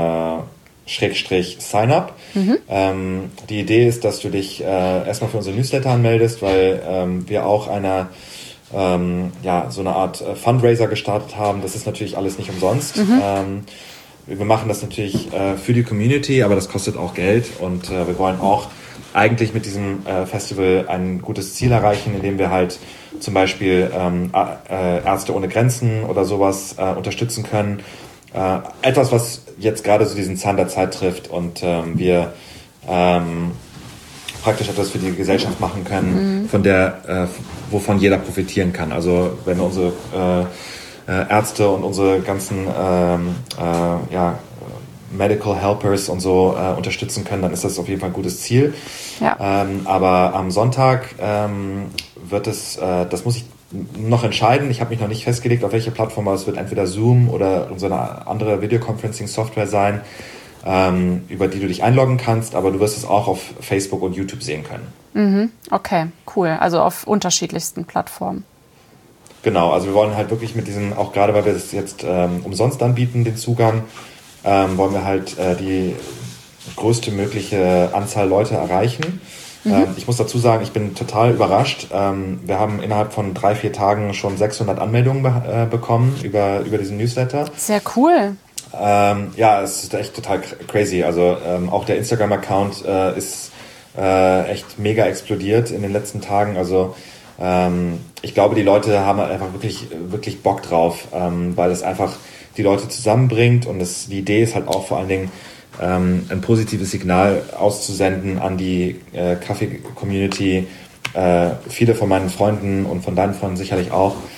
/signup. Die Idee ist, dass du dich erstmal für unsere Newsletter anmeldest, weil wir auch so eine Art Fundraiser gestartet haben. Das ist natürlich alles nicht umsonst. Wir machen das natürlich für die Community, aber das kostet auch Geld und wir wollen auch eigentlich mit diesem Festival ein gutes Ziel erreichen, indem wir halt zum Beispiel Ärzte ohne Grenzen oder sowas unterstützen können. Etwas, was jetzt gerade so diesen Zahn der Zeit trifft und wir praktisch etwas für die Gesellschaft machen können, wovon jeder profitieren kann. Also wenn unsere Ärzte und unsere ganzen Medical Helpers und so unterstützen können, dann ist das auf jeden Fall ein gutes Ziel. Ja. Aber am Sonntag wird es, das muss ich noch entscheiden. Ich habe mich noch nicht festgelegt, auf welche Plattform, aber es wird entweder Zoom oder so eine andere Videoconferencing-Software sein, über die du dich einloggen kannst, aber du wirst es auch auf Facebook und YouTube sehen können. Okay, cool. Also auf unterschiedlichsten Plattformen. Genau, also wir wollen halt wirklich mit diesem, auch gerade weil wir das jetzt umsonst anbieten, den Zugang, wollen wir halt die größte mögliche Anzahl Leute erreichen. Ich muss dazu sagen, ich bin total überrascht. Wir haben innerhalb von 3-4 Tagen schon 600 Anmeldungen bekommen über diesen Newsletter. Sehr cool. Es ist echt total crazy. Also auch der Instagram-Account ist echt mega explodiert in den letzten Tagen. Also ich glaube, die Leute haben einfach wirklich, wirklich Bock drauf, weil es einfach die Leute zusammenbringt und die Idee ist halt auch vor allen Dingen ein positives Signal auszusenden an die Kaffee-Community. Viele von meinen Freunden und von deinen Freunden sicherlich auch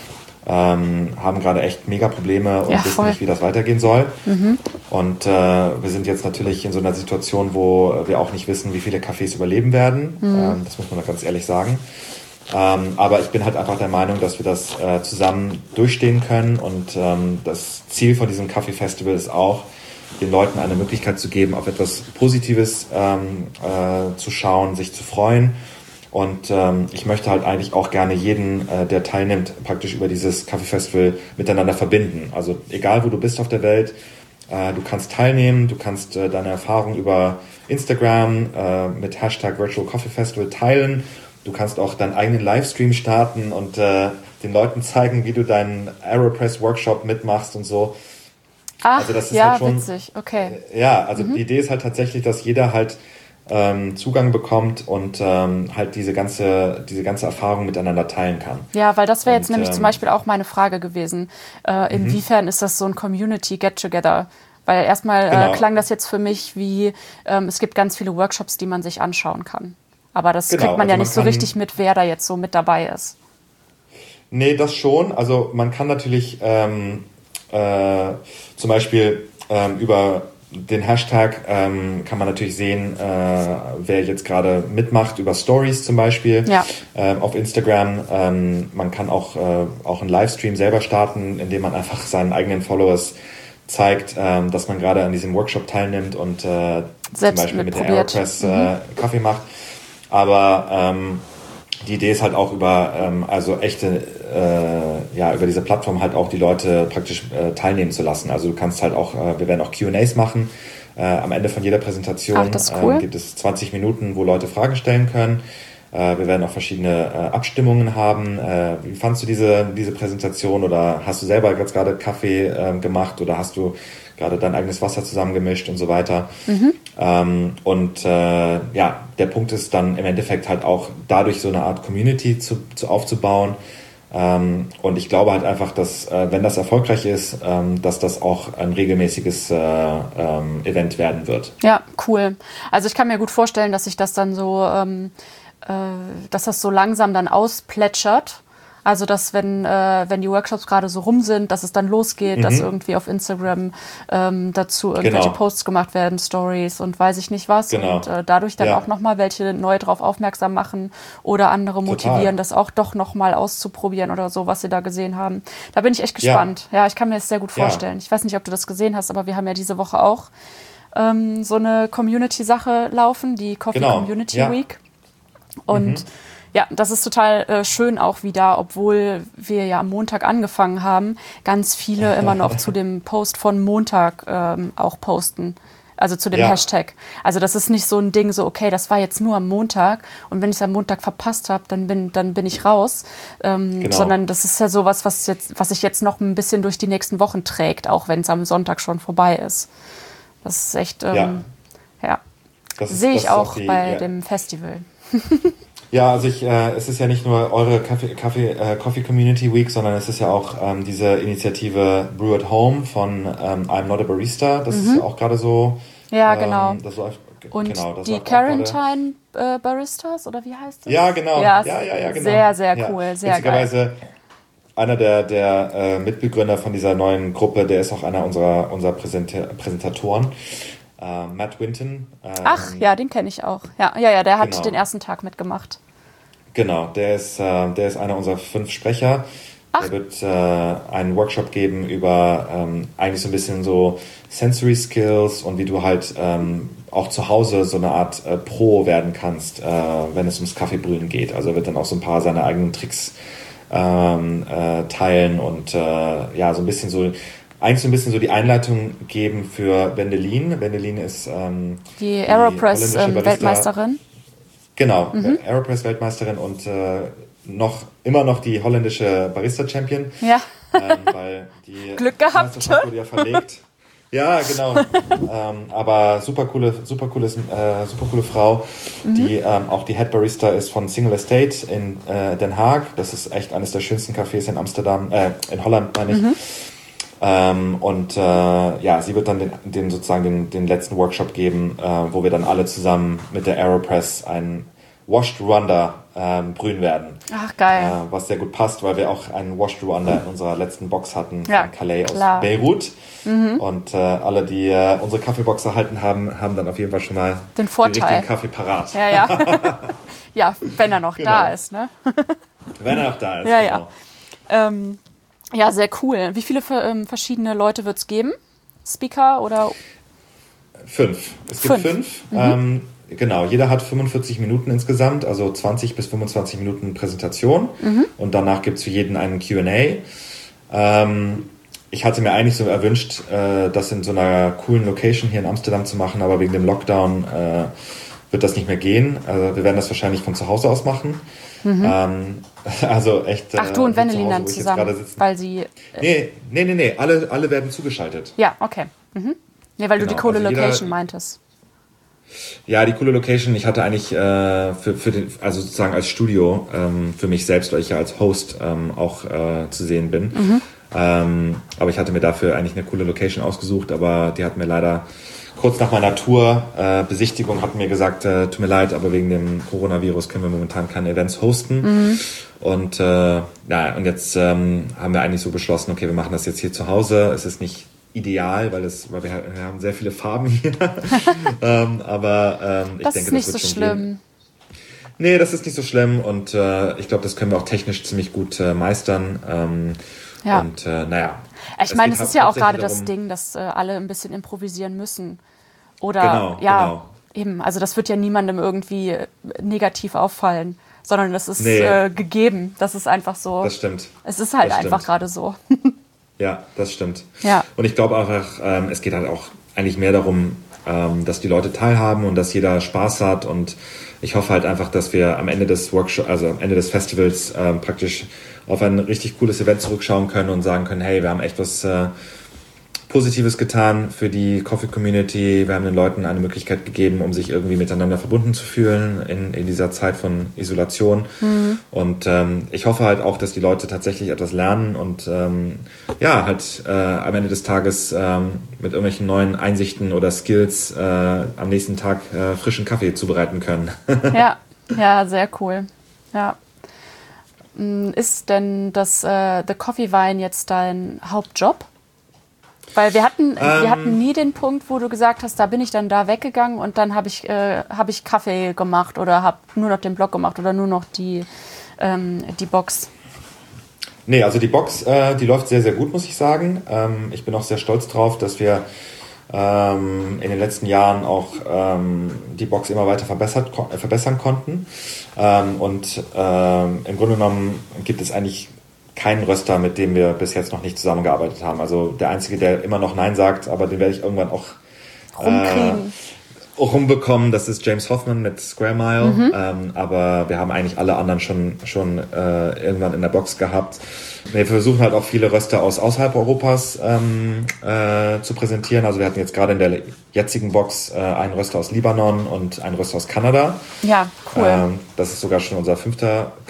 haben gerade echt mega Probleme und wissen voll. nicht, wie das weitergehen soll. Und wir sind jetzt natürlich in so einer Situation, wo wir auch nicht wissen, wie viele Cafés überleben werden. Das muss man mal ganz ehrlich sagen. Aber ich bin halt einfach der Meinung, dass wir das zusammen durchstehen können. Und das Ziel von diesem Kaffee-Festival ist auch, den Leuten eine Möglichkeit zu geben, auf etwas Positives zu schauen, sich zu freuen. Und ich möchte halt eigentlich auch gerne jeden, der teilnimmt, praktisch über dieses Kaffee-Festival miteinander verbinden. Also egal, wo du bist auf der Welt, du kannst teilnehmen, du kannst deine Erfahrungen über Instagram mit Hashtag Virtual Coffee Festival teilen. Du kannst auch deinen eigenen Livestream starten und den Leuten zeigen, wie du deinen AeroPress-Workshop mitmachst und so. Ach, also das ist ja, halt schon, witzig, okay. Ja, also die Idee ist halt tatsächlich, dass jeder halt Zugang bekommt und halt diese ganze Erfahrung miteinander teilen kann. Ja, weil das wäre jetzt nämlich zum Beispiel auch meine Frage gewesen. Inwiefern ist das so ein Community-Get-Together? Weil erstmal klang das jetzt für mich wie, es gibt ganz viele Workshops, die man sich anschauen kann. Aber das kriegt man ja nicht so richtig mit, wer da jetzt so mit dabei ist. Nee, das schon. Also man kann natürlich zum Beispiel über den Hashtag kann man natürlich sehen, wer jetzt gerade mitmacht, über Stories zum Beispiel auf Instagram. Man kann auch einen Livestream selber starten, indem man einfach seinen eigenen Followers zeigt, dass man gerade an diesem Workshop teilnimmt und zum Beispiel mit der AeroPress Kaffee macht. Aber die Idee ist halt auch über über diese Plattform halt auch die Leute praktisch teilnehmen zu lassen. Also du kannst halt auch, wir werden auch Q&As machen. Am Ende von jeder Präsentation gibt es 20 Minuten, wo Leute Fragen stellen können. Wir werden auch verschiedene Abstimmungen haben. Wie fandst du diese Präsentation oder hast du selber jetzt gerade Kaffee gemacht oder hast du gerade dein eigenes Wasser zusammengemischt und so weiter. Der Punkt ist dann im Endeffekt halt auch dadurch so eine Art Community aufzubauen. Und ich glaube halt einfach, dass wenn das erfolgreich ist, dass das auch ein regelmäßiges Event werden wird. Ja, cool. Also ich kann mir gut vorstellen, dass sich das dann so, dass das so langsam dann ausplätschert. Also, dass wenn die Workshops gerade so rum sind, dass es dann losgeht, dass irgendwie auf Instagram dazu irgendwelche Posts gemacht werden, Stories und weiß ich nicht was. Und dadurch dann auch nochmal welche neu drauf aufmerksam machen oder andere motivieren, das auch doch nochmal auszuprobieren oder so, was sie da gesehen haben. Da bin ich echt gespannt. Ja, ich kann mir das sehr gut vorstellen. Ich weiß nicht, ob du das gesehen hast, aber wir haben ja diese Woche auch so eine Community-Sache laufen, die Coffee Community Week. Und ja, das ist total schön auch wieder, obwohl wir ja am Montag angefangen haben, ganz viele immer noch zu dem Post von Montag auch posten. Also zu dem Hashtag. Also das ist nicht so ein Ding, so okay, das war jetzt nur am Montag und wenn ich es am Montag verpasst habe, dann bin ich raus. Sondern das ist ja sowas, was sich jetzt noch ein bisschen durch die nächsten Wochen trägt, auch wenn es am Sonntag schon vorbei ist. Das ist echt, sehe ich auch bei dem Festival. Ja, also es ist ja nicht nur eure Coffee Community Week, sondern es ist ja auch diese Initiative Brew at Home von I'm Not a Barista. Das ist ja auch gerade so. Ja, genau. Und das die Quarantine Baristas, oder wie heißt das? Ja, genau. Ja, genau. Sehr, sehr cool, sehr geil. Einer der Mitbegründer von dieser neuen Gruppe, der ist auch einer unserer Präsentatoren. Matt Winton. Ach, ja, den kenne ich auch. Ja, der hat den ersten Tag mitgemacht. Genau, der ist einer unserer 5 Sprecher. Der wird einen Workshop geben über eigentlich so ein bisschen so Sensory Skills und wie du halt auch zu Hause so eine Art Pro werden kannst, wenn es ums Kaffeebrühen geht. Also er wird dann auch so ein paar seiner eigenen Tricks teilen und so ein bisschen so die Einleitung geben für Wendelin. Wendelin ist die AeroPress-Weltmeisterin. Genau, AeroPress-Weltmeisterin und immer noch die holländische Barista-Champion. Ja. Weil die Glück gehabt. Wurde ja verlegt. Ja, genau. Aber super coole Frau, die auch die Head Barista ist von Single Estate in Den Haag. Das ist echt eines der schönsten Cafés in Amsterdam, in Holland meine ich. Sie wird dann den letzten Workshop geben, wo wir dann alle zusammen mit der AeroPress ein Washed Rwanda brühen werden. Ach, geil. Was sehr gut passt, weil wir auch einen Washed Rwanda in unserer letzten Box hatten von Calais klar. aus Beirut. Und alle, die unsere Kaffeebox erhalten haben, haben dann auf jeden Fall schon mal den richtigen Kaffee parat. Ja. Ja, wenn er noch da ist, ne? Wenn er noch da ist, genau. Ja, sehr cool. Wie viele verschiedene Leute wird es geben? Speaker oder? 5. Es gibt 5. Genau, jeder hat 45 Minuten insgesamt, also 20 bis 25 Minuten Präsentation. Und danach gibt es für jeden einen Q&A. Ich hatte mir eigentlich so erwünscht, das in so einer coolen Location hier in Amsterdam zu machen, aber wegen dem Lockdown wird das nicht mehr gehen. Also wir werden das wahrscheinlich von zu Hause aus machen. Also echt. Ach, du und Wendelin dann zusammen, weil sie... Nee. Alle werden zugeschaltet. Ja, okay. Ja, weil du die coole Location meintest. Ja, die coole Location. Ich hatte eigentlich für den, also sozusagen als Studio für mich selbst, weil ich ja als Host auch zu sehen bin. Aber ich hatte mir dafür eigentlich eine coole Location ausgesucht, aber die hat mir leider kurz nach meiner Tour-Besichtigung hat mir gesagt, tut mir leid, aber wegen dem Coronavirus können wir momentan keine Events hosten. Und und jetzt haben wir eigentlich so beschlossen, okay, wir machen das jetzt hier zu Hause. Es ist nicht ideal, weil wir haben sehr viele Farben hier. Aber ich denke, das ist nicht so schlimm. Gehen. Nee, das ist nicht so schlimm und ich glaube, das können wir auch technisch ziemlich gut meistern. Und ich meine, es ist ja auch gerade das Ding, dass alle ein bisschen improvisieren müssen. Oder genau. Eben, also das wird ja niemandem irgendwie negativ auffallen, sondern das ist gegeben. Das ist einfach so. Das stimmt. Es ist halt einfach gerade so. Ja, das stimmt. Ja. Und ich glaube einfach, es geht halt auch eigentlich mehr darum, dass die Leute teilhaben und dass jeder Spaß hat. Und ich hoffe halt einfach, dass wir am Ende des Workshops, also am Ende des Festivals praktisch auf ein richtig cooles Event zurückschauen können und sagen können, hey, wir haben echt was Positives getan für die Coffee-Community. Wir haben den Leuten eine Möglichkeit gegeben, um sich irgendwie miteinander verbunden zu fühlen in dieser Zeit von Isolation. Und ich hoffe halt auch, dass die Leute tatsächlich etwas lernen und am Ende des Tages mit irgendwelchen neuen Einsichten oder Skills am nächsten Tag frischen Kaffee zubereiten können. Ja, sehr cool. Ja. Ist denn das The Coffee Vine jetzt dein Hauptjob? Weil wir hatten nie den Punkt, wo du gesagt hast, da bin ich dann da weggegangen und dann habe ich Kaffee gemacht oder habe nur noch den Blog gemacht oder nur noch die Box. Nee, also die Box, die läuft sehr, sehr gut, muss ich sagen. Ich bin auch sehr stolz drauf, dass wir in den letzten Jahren auch die Box immer weiter verbessern konnten. Im Grunde genommen gibt es eigentlich keinen Röster, mit dem wir bis jetzt noch nicht zusammengearbeitet haben. Also der Einzige, der immer noch Nein sagt, aber den werde ich irgendwann auch rumbekommen, das ist James Hoffman mit Square Mile. Aber wir haben eigentlich alle anderen schon irgendwann in der Box gehabt. Wir versuchen halt auch viele Röster außerhalb Europas zu präsentieren. Also wir hatten jetzt gerade in der jetzigen Box einen Röster aus Libanon und einen Röster aus Kanada. Ja, cool. Das ist sogar schon unser 5.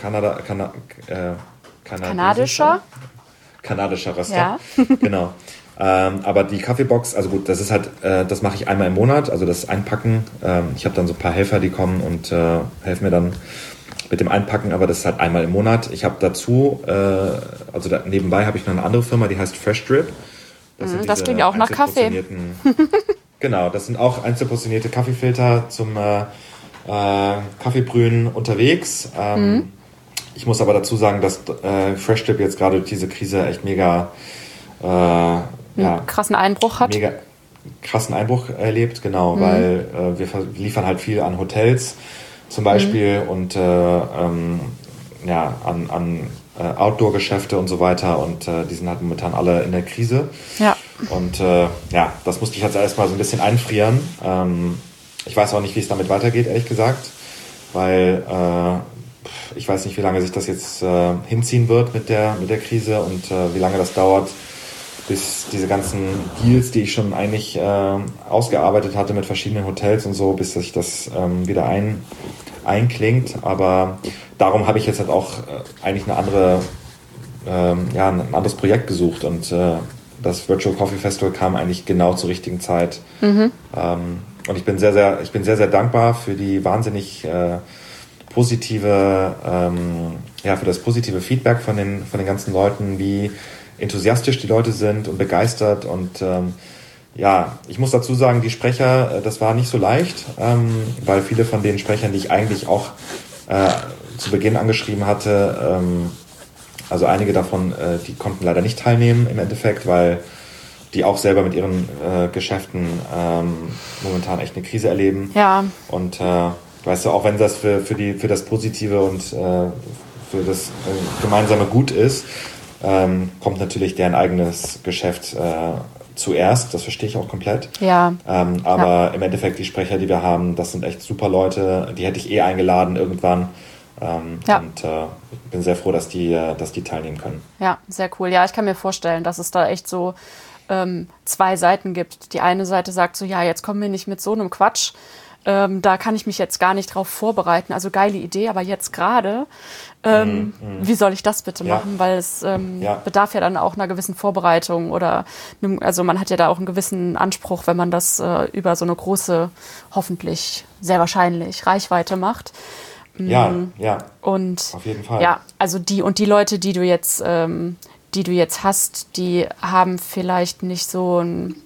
kanadischer Röster. Ja. Genau. Aber die Kaffeebox, also gut, das ist halt, das mache ich einmal im Monat, also das Einpacken. Ich habe dann so ein paar Helfer, die kommen und helfen mir dann mit dem Einpacken, aber das ist halt einmal im Monat. Ich habe dazu, nebenbei habe ich noch eine andere Firma, die heißt Fresh Drip. Das klingt auch nach Kaffee. Genau, das sind auch einzelportionierte Kaffeefilter zum Kaffeebrühen unterwegs. Ich muss aber dazu sagen, dass Fresh Drip jetzt gerade durch diese Krise echt mega krassen Einbruch hat. Mega krassen Einbruch erlebt, genau, weil wir liefern halt viel an Hotels zum Beispiel und an Outdoor-Geschäfte und so weiter und die sind halt momentan alle in der Krise. Ja. Und das musste ich jetzt erstmal so ein bisschen einfrieren. Ich weiß auch nicht, wie es damit weitergeht, ehrlich gesagt, weil ich weiß nicht, wie lange sich das jetzt hinziehen wird mit der Krise und wie lange das dauert, bis diese ganzen Deals, die ich schon eigentlich ausgearbeitet hatte mit verschiedenen Hotels und so, bis sich das wieder einklingt. Aber darum habe ich jetzt halt auch eigentlich ein anderes Projekt gesucht und das Virtual Coffee Festival kam eigentlich genau zur richtigen Zeit. Und ich bin sehr, sehr dankbar für die wahnsinnig positive, für das positive Feedback von den ganzen Leuten, wie enthusiastisch die Leute sind und begeistert. Und ich muss dazu sagen, die Sprecher, das war nicht so leicht, weil viele von den Sprechern, die ich eigentlich auch zu Beginn angeschrieben hatte, also einige davon, die konnten leider nicht teilnehmen im Endeffekt, weil die auch selber mit ihren Geschäften momentan echt eine Krise erleben. Ja. Und weißt du, auch wenn das für das Positive und für das gemeinsame Gut ist, kommt natürlich deren eigenes Geschäft zuerst. Das verstehe ich auch komplett. Ja. Aber im Endeffekt, die Sprecher, die wir haben, das sind echt super Leute. Die hätte ich eingeladen irgendwann. Und bin sehr froh, dass die teilnehmen können. Ja, sehr cool. Ja, ich kann mir vorstellen, dass es da echt so zwei Seiten gibt. Die eine Seite sagt so, ja, jetzt kommen wir nicht mit so einem Quatsch. Da kann ich mich jetzt gar nicht drauf vorbereiten. Also geile Idee, aber jetzt gerade, wie soll ich das bitte machen? Weil es bedarf ja dann auch einer gewissen Vorbereitung oder also man hat ja da auch einen gewissen Anspruch, wenn man das über so eine große, hoffentlich, sehr wahrscheinlich Reichweite macht. Ja, und auf jeden Fall. Ja, also die Leute, die du jetzt hast, die haben vielleicht nicht so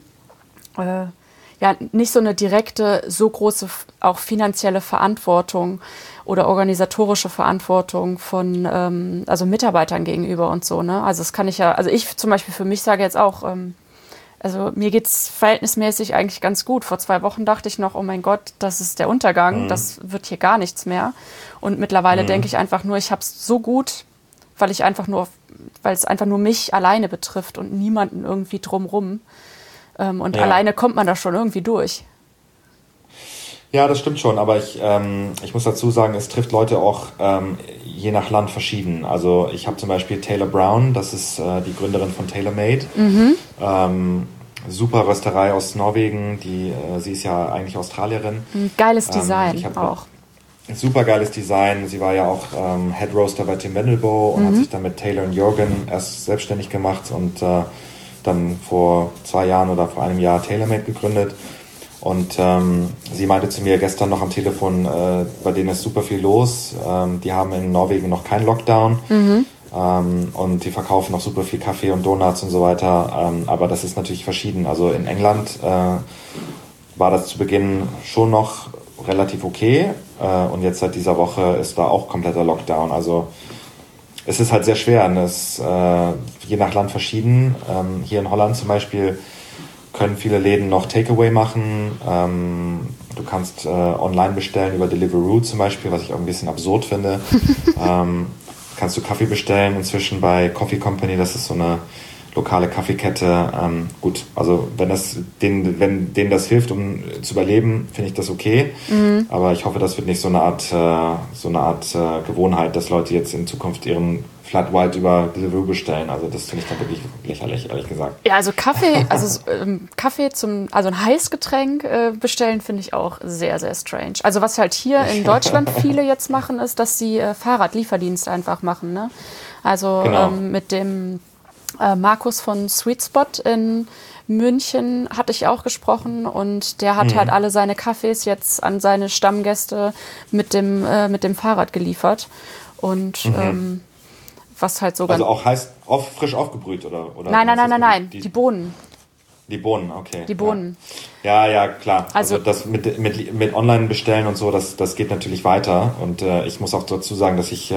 nicht so eine direkte, so große auch finanzielle Verantwortung oder organisatorische Verantwortung von also Mitarbeitern gegenüber und so, ne? Also das kann ich also ich zum Beispiel für mich sage jetzt auch, also mir geht's verhältnismäßig eigentlich ganz gut. Vor 2 Wochen dachte ich noch, oh mein Gott, das ist der Untergang, das wird hier gar nichts mehr. Und mittlerweile denke ich einfach nur, ich habe es so gut, weil es einfach nur mich alleine betrifft und niemanden irgendwie drumrum. Und alleine kommt man da schon irgendwie durch. Ja, das stimmt schon, aber ich muss dazu sagen, es trifft Leute auch je nach Land verschieden. Also ich habe zum Beispiel Taylor Brown, das ist die Gründerin von TaylorMade. Super Rösterei aus Norwegen, sie ist ja eigentlich Australierin. Ein geiles Design auch. Super geiles Design. Sie war ja auch Head Roaster bei Tim Wendelboe und hat sich dann mit Taylor und Jürgen erst selbstständig gemacht und dann vor 2 Jahren oder vor einem Jahr TaylorMade gegründet. Und sie meinte zu mir gestern noch am Telefon, bei denen ist super viel los. Die haben in Norwegen noch keinen Lockdown. Und die verkaufen noch super viel Kaffee und Donuts und so weiter. Aber das ist natürlich verschieden. Also in England war das zu Beginn schon noch relativ okay. Und jetzt seit dieser Woche ist da auch kompletter Lockdown. Also es ist halt sehr schwer. Und es je nach Land verschieden. Hier in Holland zum Beispiel können viele Läden noch Takeaway machen. Du kannst online bestellen über Deliveroo zum Beispiel, was ich auch ein bisschen absurd finde. Kannst du Kaffee bestellen inzwischen bei Coffee Company, das ist so eine lokale Kaffeekette. Gut, also wenn denen das hilft, um zu überleben, finde ich das okay. Aber ich hoffe, das wird nicht so eine Art Gewohnheit, dass Leute jetzt in Zukunft ihren Flat White über Deliveroo bestellen. Also das finde ich dann wirklich lächerlich, ehrlich gesagt. Ja, also Kaffee, Kaffee also ein Heißgetränk bestellen, finde ich auch sehr, sehr strange. Also was halt hier in Deutschland viele jetzt machen, ist, dass sie Fahrradlieferdienst einfach machen. Ne? Also genau. Mit dem Markus von Sweet Spot in München hatte ich auch gesprochen und der hat halt alle seine Kaffees jetzt an seine Stammgäste mit dem Fahrrad geliefert. Und was halt sogar. Also auch heiß, frisch aufgebrüht oder? Nein. Die Bohnen. Die Bohnen, okay. Die Bohnen. Ja, klar. Also das mit Online bestellen und so, das geht natürlich weiter. Und ich muss auch dazu sagen, dass ich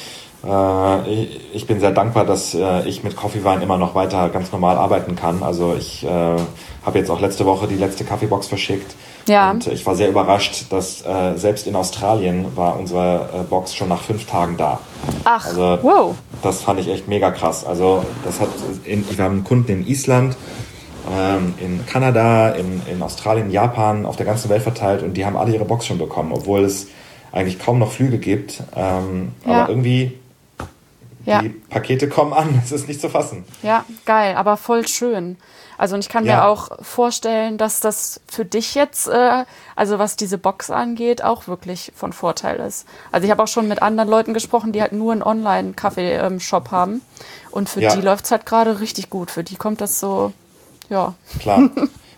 bin sehr dankbar, dass ich mit Coffeevine immer noch weiter ganz normal arbeiten kann. Also ich habe jetzt auch letzte Woche die letzte Kaffeebox verschickt. Ja. Und ich war sehr überrascht, dass selbst in Australien war unsere Box schon nach 5 Tagen da. Ach, also, wow. Das fand ich echt mega krass. Also wir haben Kunden in Island, in Kanada, in Australien, Japan, auf der ganzen Welt verteilt und die haben alle ihre Box schon bekommen, obwohl es eigentlich kaum noch Flüge gibt. Aber irgendwie die Pakete kommen an, es ist nicht zu fassen. Ja, geil, aber voll schön. Also und ich kann mir auch vorstellen, dass das für dich jetzt, also was diese Box angeht, auch wirklich von Vorteil ist. Also ich habe auch schon mit anderen Leuten gesprochen, die halt nur einen Online-Kaffee-Shop haben. Und für die läuft es halt gerade richtig gut. Für die kommt das so, ja. Klar.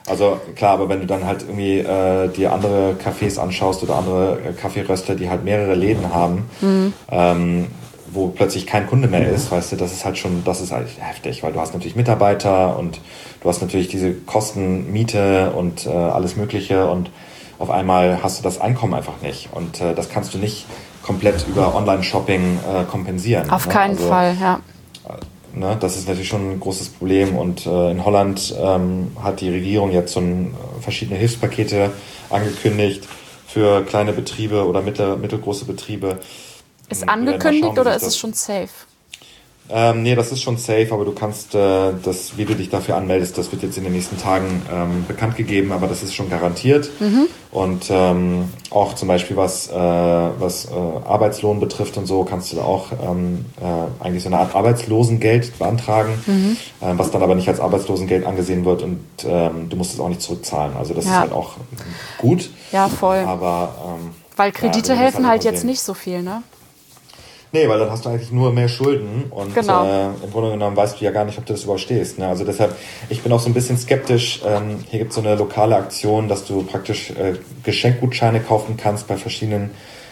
Also klar, aber wenn du dann halt irgendwie dir andere Cafés anschaust oder andere Kaffeeröster, die halt mehrere Läden haben, wo plötzlich kein Kunde mehr ist, weißt du, das ist halt heftig, weil du hast natürlich Mitarbeiter und du hast natürlich diese Kosten, Miete und alles Mögliche und auf einmal hast du das Einkommen einfach nicht und das kannst du nicht komplett über Online-Shopping kompensieren. Auf keinen Fall, ja. Ne, das ist natürlich schon ein großes Problem und in Holland hat die Regierung jetzt verschiedene Hilfspakete angekündigt für kleine Betriebe oder mittelgroße Betriebe. Ist angekündigt oder ist es schon safe? Nee, das ist schon safe, aber du kannst wie du dich dafür anmeldest, das wird jetzt in den nächsten Tagen bekannt gegeben, aber das ist schon garantiert. Und auch zum Beispiel was Arbeitslohn betrifft und so, kannst du da auch eigentlich so eine Art Arbeitslosengeld beantragen, was dann aber nicht als Arbeitslosengeld angesehen wird und du musst es auch nicht zurückzahlen. Also das ist halt auch gut. Ja, voll. Aber weil Kredite helfen halt jetzt nicht so viel, ne? Nee, weil dann hast du eigentlich nur mehr Schulden und genau. Im Grunde genommen weißt du ja gar nicht, ob du das überstehst. Ne? Also deshalb, ich bin auch so ein bisschen skeptisch. Hier gibt es so eine lokale Aktion, dass du praktisch Geschenkgutscheine kaufen kannst bei verschiedenen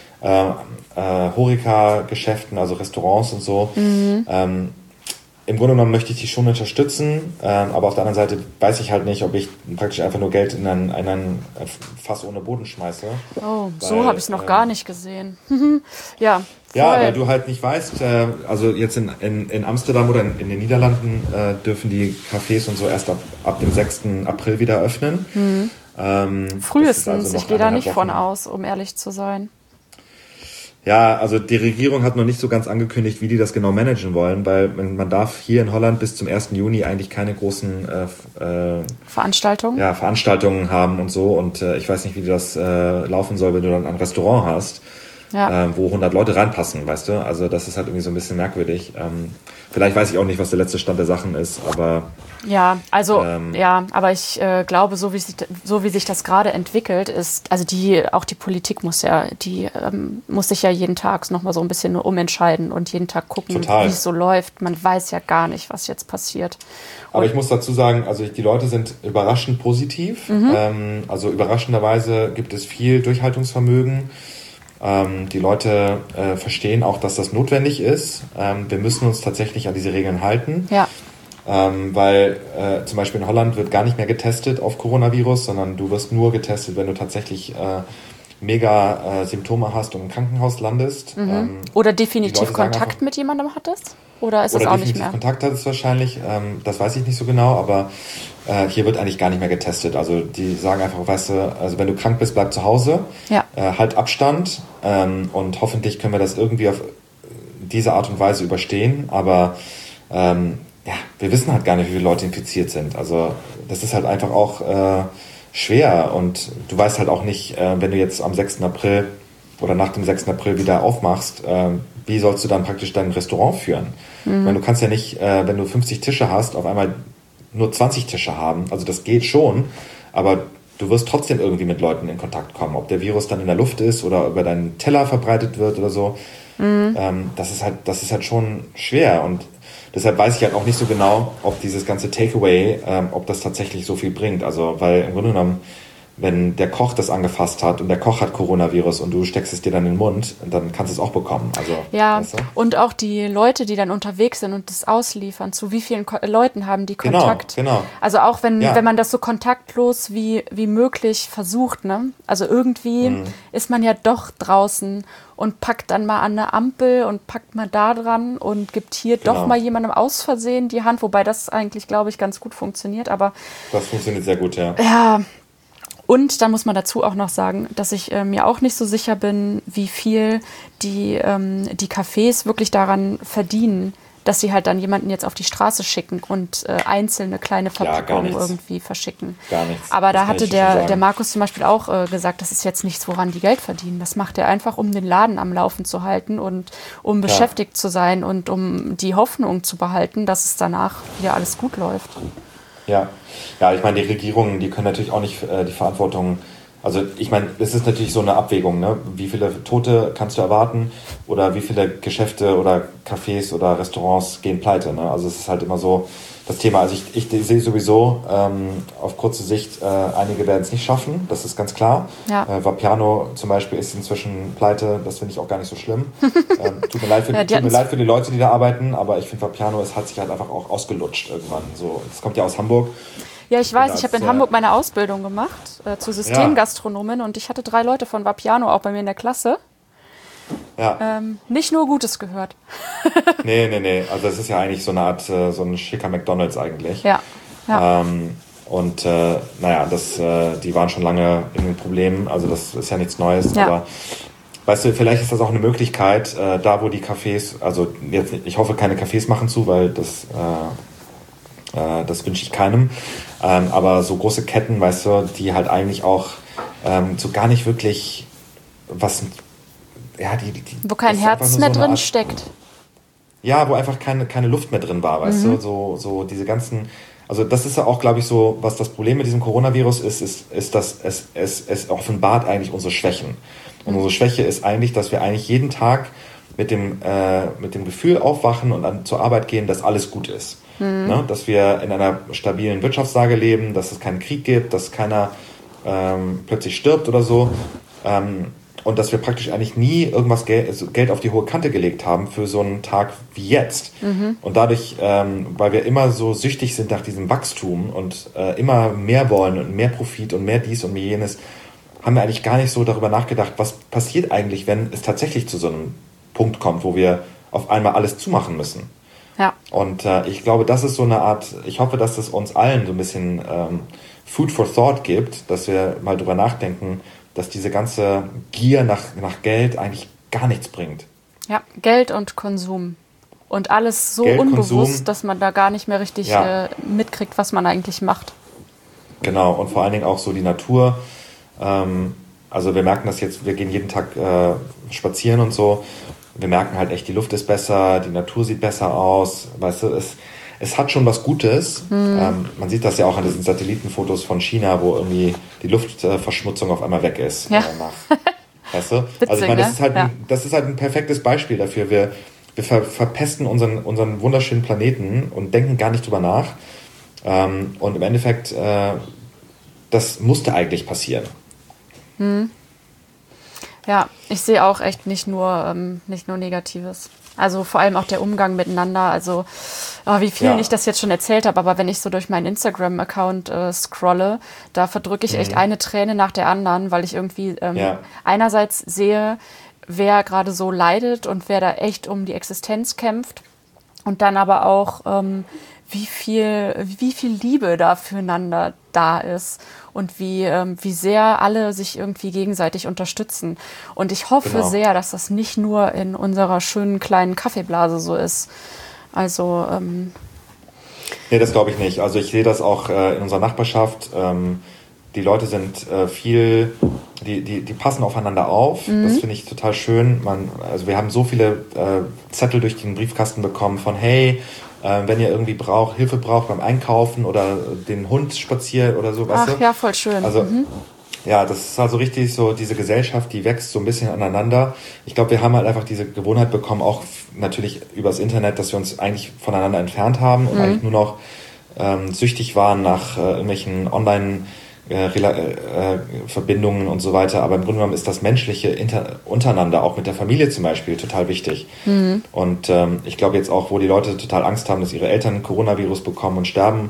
Horeca-Geschäften, also Restaurants und so. Im Grunde genommen möchte ich die schon unterstützen, aber auf der anderen Seite weiß ich halt nicht, ob ich praktisch einfach nur Geld in ein Fass ohne Boden schmeiße. Oh, so habe ich es noch gar nicht gesehen. Ja. Ja, weil du halt nicht weißt, also jetzt in Amsterdam oder in den Niederlanden dürfen die Cafés und so erst ab dem 6. April wieder öffnen. Frühestens, also ich gehe da nicht von aus, um ehrlich zu sein. Ja, also die Regierung hat noch nicht so ganz angekündigt, wie die das genau managen wollen, weil man darf hier in Holland bis zum 1. Juni eigentlich keine großen Veranstaltungen? Ja, Veranstaltungen haben und so und ich weiß nicht, wie das laufen soll, wenn du dann ein Restaurant hast. Ja. Wo 100 Leute reinpassen, weißt du? Also das ist halt irgendwie so ein bisschen merkwürdig. Vielleicht weiß ich auch nicht, was der letzte Stand der Sachen ist, aber... Ja, also, aber ich glaube, so wie sich das gerade entwickelt ist, also auch die Politik muss sich ja jeden Tag nochmal so ein bisschen umentscheiden und jeden Tag gucken, wie es so läuft. Man weiß ja gar nicht, was jetzt passiert. Aber ich muss dazu sagen, also die Leute sind überraschend positiv. Also überraschenderweise gibt es viel Durchhaltungsvermögen. Die Leute verstehen auch, dass das notwendig ist. Wir müssen uns tatsächlich an diese Regeln halten. Ja. Weil zum Beispiel in Holland wird gar nicht mehr getestet auf Coronavirus, sondern du wirst nur getestet, wenn du tatsächlich mega Symptome hast und im Krankenhaus landest. Oder definitiv Kontakt mit jemandem hattest? Oder ist das auch nicht mehr? Kontakt hattest wahrscheinlich, das weiß ich nicht so genau, aber hier wird eigentlich gar nicht mehr getestet. Also die sagen einfach, weißt du, also wenn du krank bist, bleib zu Hause, halt Abstand und hoffentlich können wir das irgendwie auf diese Art und Weise überstehen, aber wir wissen halt gar nicht, wie viele Leute infiziert sind. Also das ist halt einfach auch schwer und du weißt halt auch nicht, wenn du jetzt am 6. April oder nach dem 6. April wieder aufmachst, wie sollst du dann praktisch dein Restaurant führen? Weil du kannst ja nicht, wenn du 50 Tische hast, auf einmal nur 20 Tische haben. Also das geht schon, aber du wirst trotzdem irgendwie mit Leuten in Kontakt kommen. Ob der Virus dann in der Luft ist oder über deinen Teller verbreitet wird oder so. Das ist halt schon schwer und deshalb weiß ich halt auch nicht so genau, ob dieses ganze Takeaway, ob das tatsächlich so viel bringt. Also, weil im Grunde genommen, wenn der Koch das angefasst hat und der Koch hat Coronavirus und du steckst es dir dann in den Mund, dann kannst du es auch bekommen. Also, ja, weißt du? Und auch die Leute, die dann unterwegs sind und das ausliefern, zu wie vielen Leuten haben die Kontakt? Genau. Also auch wenn man das so kontaktlos wie möglich versucht, ne? Also irgendwie ist man ja doch draußen und packt dann mal an eine Ampel und packt mal da dran und gibt hier doch mal jemandem aus Versehen die Hand, wobei das eigentlich, glaube ich, ganz gut funktioniert, aber... Das funktioniert sehr gut, ja. Ja, und dann muss man dazu auch noch sagen, dass ich mir auch nicht so sicher bin, wie viel die Cafés wirklich daran verdienen, dass sie halt dann jemanden jetzt auf die Straße schicken und einzelne kleine Verpackungen irgendwie verschicken. Gar nichts. Aber da hatte der Markus zum Beispiel auch gesagt, das ist jetzt nichts, woran die Geld verdienen. Das macht er einfach, um den Laden am Laufen zu halten und um beschäftigt zu sein und um die Hoffnung zu behalten, dass es danach wieder alles gut läuft. Ja, ich meine, die Regierungen, die können natürlich auch nicht die Verantwortung Also ich meine, es ist natürlich so eine Abwägung, ne? Wie viele Tote kannst du erwarten oder wie viele Geschäfte oder Cafés oder Restaurants gehen pleite, ne? Also es ist halt immer so das Thema. Also ich sehe sowieso auf kurze Sicht, einige werden es nicht schaffen, das ist ganz klar. Ja. Vapiano zum Beispiel ist inzwischen pleite, das finde ich auch gar nicht so schlimm. Tut mir leid für die Leute, die da arbeiten, aber ich finde Vapiano, es hat sich halt einfach auch ausgelutscht irgendwann. So, das kommt ja aus Hamburg. Ja, ich weiß, ich habe in Hamburg meine Ausbildung gemacht zur Systemgastronomin und ich hatte 3 Leute von Vapiano auch bei mir in der Klasse. Ja. Nicht nur Gutes gehört. Nee. Also es ist ja eigentlich so eine Art, so ein schicker McDonald's eigentlich. Ja. Die waren schon lange in den Problemen, also das ist ja nichts Neues, aber weißt du, vielleicht ist das auch eine Möglichkeit, da wo die Cafés, also jetzt, ich hoffe keine Cafés machen zu, weil das wünsche ich keinem, aber so große Ketten, weißt du, die halt eigentlich auch so gar nicht wirklich was, wo kein Herz mehr drin steckt. Ja, wo einfach keine Luft mehr drin war, weißt du, so diese ganzen, also das ist ja auch, glaube ich, so, was das Problem mit diesem Coronavirus ist, dass es offenbart eigentlich unsere Schwächen. Und unsere Schwäche ist eigentlich, dass wir eigentlich jeden Tag mit dem Gefühl aufwachen und dann zur Arbeit gehen, dass alles gut ist. Ne? Dass wir in einer stabilen Wirtschaftslage leben, dass es keinen Krieg gibt, dass keiner plötzlich stirbt oder so. Und dass wir praktisch eigentlich nie irgendwas Geld auf die hohe Kante gelegt haben für so einen Tag wie jetzt. Und dadurch, weil wir immer so süchtig sind nach diesem Wachstum und immer mehr wollen und mehr Profit und mehr dies und mehr jenes, haben wir eigentlich gar nicht so darüber nachgedacht, was passiert eigentlich, wenn es tatsächlich zu so einem Punkt kommt, wo wir auf einmal alles zumachen müssen. Ja. Und ich glaube, das ist so eine Art, ich hoffe, dass es uns allen so ein bisschen Food for Thought gibt, dass wir mal drüber nachdenken, dass diese ganze Gier nach Geld eigentlich gar nichts bringt. Ja, Geld und Konsum. Und alles so Geld, unbewusst, Konsum, dass man da gar nicht mehr richtig mitkriegt, was man eigentlich macht. Genau, und vor allen Dingen auch so die Natur. Also wir merken das jetzt, wir gehen jeden Tag spazieren und so. Wir merken halt echt, die Luft ist besser, die Natur sieht besser aus. Weißt du, es hat schon was Gutes. Man sieht das ja auch an diesen Satellitenfotos von China, wo irgendwie die Luftverschmutzung auf einmal weg ist. Ja. Weißt du? Witzig, also ich meine, ne? Das ist halt ein perfektes Beispiel dafür. Wir verpesten unseren wunderschönen Planeten und denken gar nicht drüber nach. Und im Endeffekt, das musste eigentlich passieren. Ja, ich sehe auch echt nicht nur Negatives. Also vor allem auch der Umgang miteinander. Also wie viel ich das jetzt schon erzählt habe, aber wenn ich so durch meinen Instagram-Account scrolle, da verdrücke ich echt eine Träne nach der anderen, weil ich irgendwie einerseits sehe, wer gerade so leidet und wer da echt um die Existenz kämpft und dann aber auch wie viel Liebe da füreinander da ist und wie sehr alle sich irgendwie gegenseitig unterstützen. Und ich hoffe sehr, dass das nicht nur in unserer schönen kleinen Kaffeeblase so ist. Also Nee, das glaube ich nicht. Also ich sehe das auch in unserer Nachbarschaft. Die Leute sind die passen aufeinander auf. Das finde ich total schön. Also wir haben so viele Zettel durch den Briefkasten bekommen von hey, wenn ihr irgendwie Hilfe braucht beim Einkaufen oder den Hund spaziert oder so. Ach ja, voll schön. Also ja, das ist also richtig so, diese Gesellschaft, die wächst so ein bisschen aneinander. Ich glaube, wir haben halt einfach diese Gewohnheit bekommen, auch natürlich übers Internet, dass wir uns eigentlich voneinander entfernt haben und eigentlich nur noch süchtig waren nach irgendwelchen Online- Verbindungen und so weiter, aber im Grunde genommen ist das Menschliche untereinander, auch mit der Familie zum Beispiel, total wichtig. Und ich glaube jetzt auch, wo die Leute total Angst haben, dass ihre Eltern Coronavirus bekommen und sterben,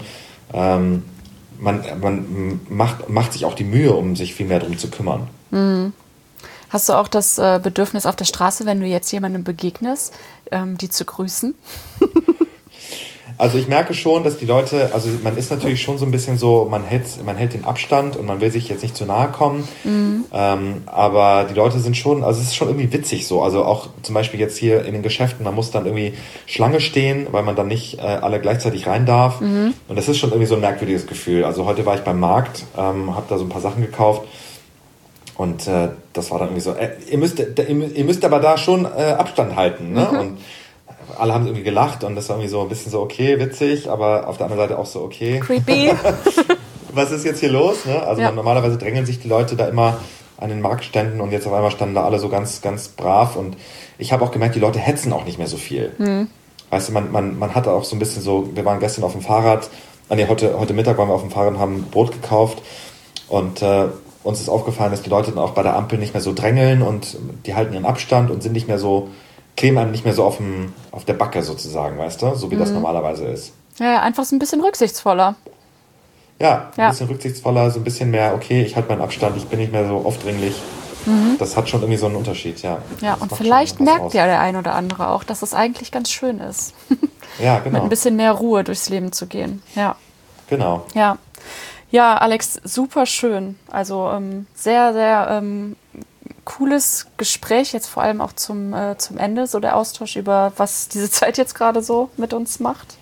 man macht sich auch die Mühe, um sich viel mehr darum zu kümmern. Hast du auch das Bedürfnis auf der Straße, wenn du jetzt jemandem begegnest, die zu grüßen? Also ich merke schon, dass die Leute, also man ist natürlich schon so ein bisschen so, man hält den Abstand und man will sich jetzt nicht zu nahe kommen, aber die Leute sind schon, also es ist schon irgendwie witzig so, also auch zum Beispiel jetzt hier in den Geschäften, man muss dann irgendwie Schlange stehen, weil man dann nicht alle gleichzeitig rein darf und das ist schon irgendwie so ein merkwürdiges Gefühl. Also heute war ich beim Markt, habe da so ein paar Sachen gekauft und das war dann irgendwie so, ihr müsst aber da schon Abstand halten, ne? Und alle haben irgendwie gelacht und das war irgendwie so ein bisschen so, okay, witzig, aber auf der anderen Seite auch so, okay. Creepy. was ist jetzt hier los? Ne? Also normalerweise drängeln sich die Leute da immer an den Marktständen und jetzt auf einmal standen da alle so ganz, ganz brav und ich habe auch gemerkt, die Leute hetzen auch nicht mehr so viel. Weißt du, man hatte auch so ein bisschen so, wir waren gestern auf dem Fahrrad, heute Mittag waren wir auf dem Fahrrad und haben Brot gekauft und uns ist aufgefallen, dass die Leute dann auch bei der Ampel nicht mehr so drängeln und die halten ihren Abstand und sind nicht mehr so, kleben einem nicht mehr so auf der Backe sozusagen, weißt du, so wie das normalerweise ist. Ja, einfach so ein bisschen rücksichtsvoller. Ja, ein bisschen rücksichtsvoller, so ein bisschen mehr, okay, ich halte meinen Abstand, ich bin nicht mehr so aufdringlich. Das hat schon irgendwie so einen Unterschied, ja. Ja, und vielleicht merkt ja der ein oder andere auch, dass es eigentlich ganz schön ist. Ja, genau. Mit ein bisschen mehr Ruhe durchs Leben zu gehen, ja. Genau. Ja. Ja, Alex, super schön. Also sehr, sehr cooles Gespräch, jetzt vor allem auch zum Ende, so der Austausch über, was diese Zeit jetzt gerade so mit uns macht.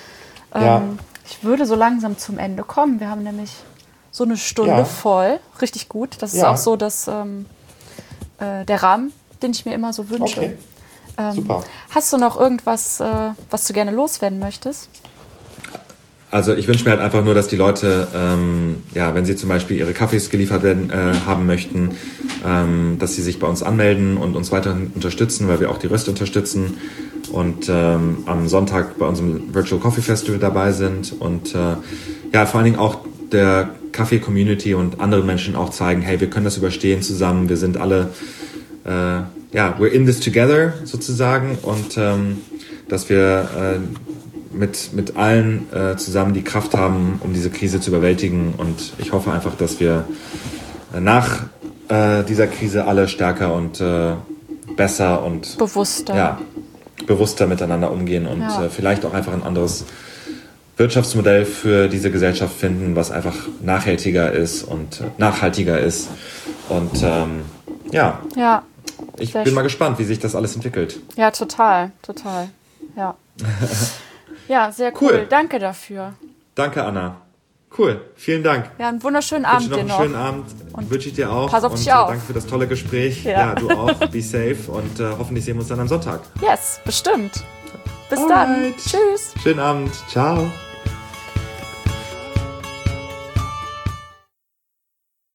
Ich würde so langsam zum Ende kommen. Wir haben nämlich so eine Stunde voll. Richtig gut. Das ist auch so der Rahmen, den ich mir immer so wünsche. Okay. Super. Hast du noch irgendwas, was du gerne loswerden möchtest? Also ich wünsche mir halt einfach nur, dass die Leute, wenn sie zum Beispiel ihre Kaffees geliefert werden haben möchten, dass sie sich bei uns anmelden und uns weiterhin unterstützen, weil wir auch die Röst unterstützen und am Sonntag bei unserem Virtual Coffee Festival dabei sind und vor allen Dingen auch der Kaffee-Community und anderen Menschen auch zeigen, hey, wir können das überstehen zusammen, wir sind alle, we're in this together sozusagen und dass wir mit allen zusammen die Kraft haben, um diese Krise zu überwältigen. Und ich hoffe einfach, dass wir nach dieser Krise alle stärker und besser und bewusster miteinander umgehen und vielleicht auch einfach ein anderes Wirtschaftsmodell für diese Gesellschaft finden, was einfach nachhaltiger ist und nachhaltiger ist. Und ich bin mal gespannt, wie sich das alles entwickelt. Ja, total. Ja. Ja, sehr cool. Danke dafür. Danke, Anna. Cool, vielen Dank. Ja, einen wunderschönen Abend dir noch. Einen schönen Abend wünsche ich dir auch. Pass auf dich auf. Danke für das tolle Gespräch. Ja, du auch. Be safe und hoffentlich sehen wir uns dann am Sonntag. Yes, bestimmt. Bis dann. Tschüss. Schönen Abend. Ciao.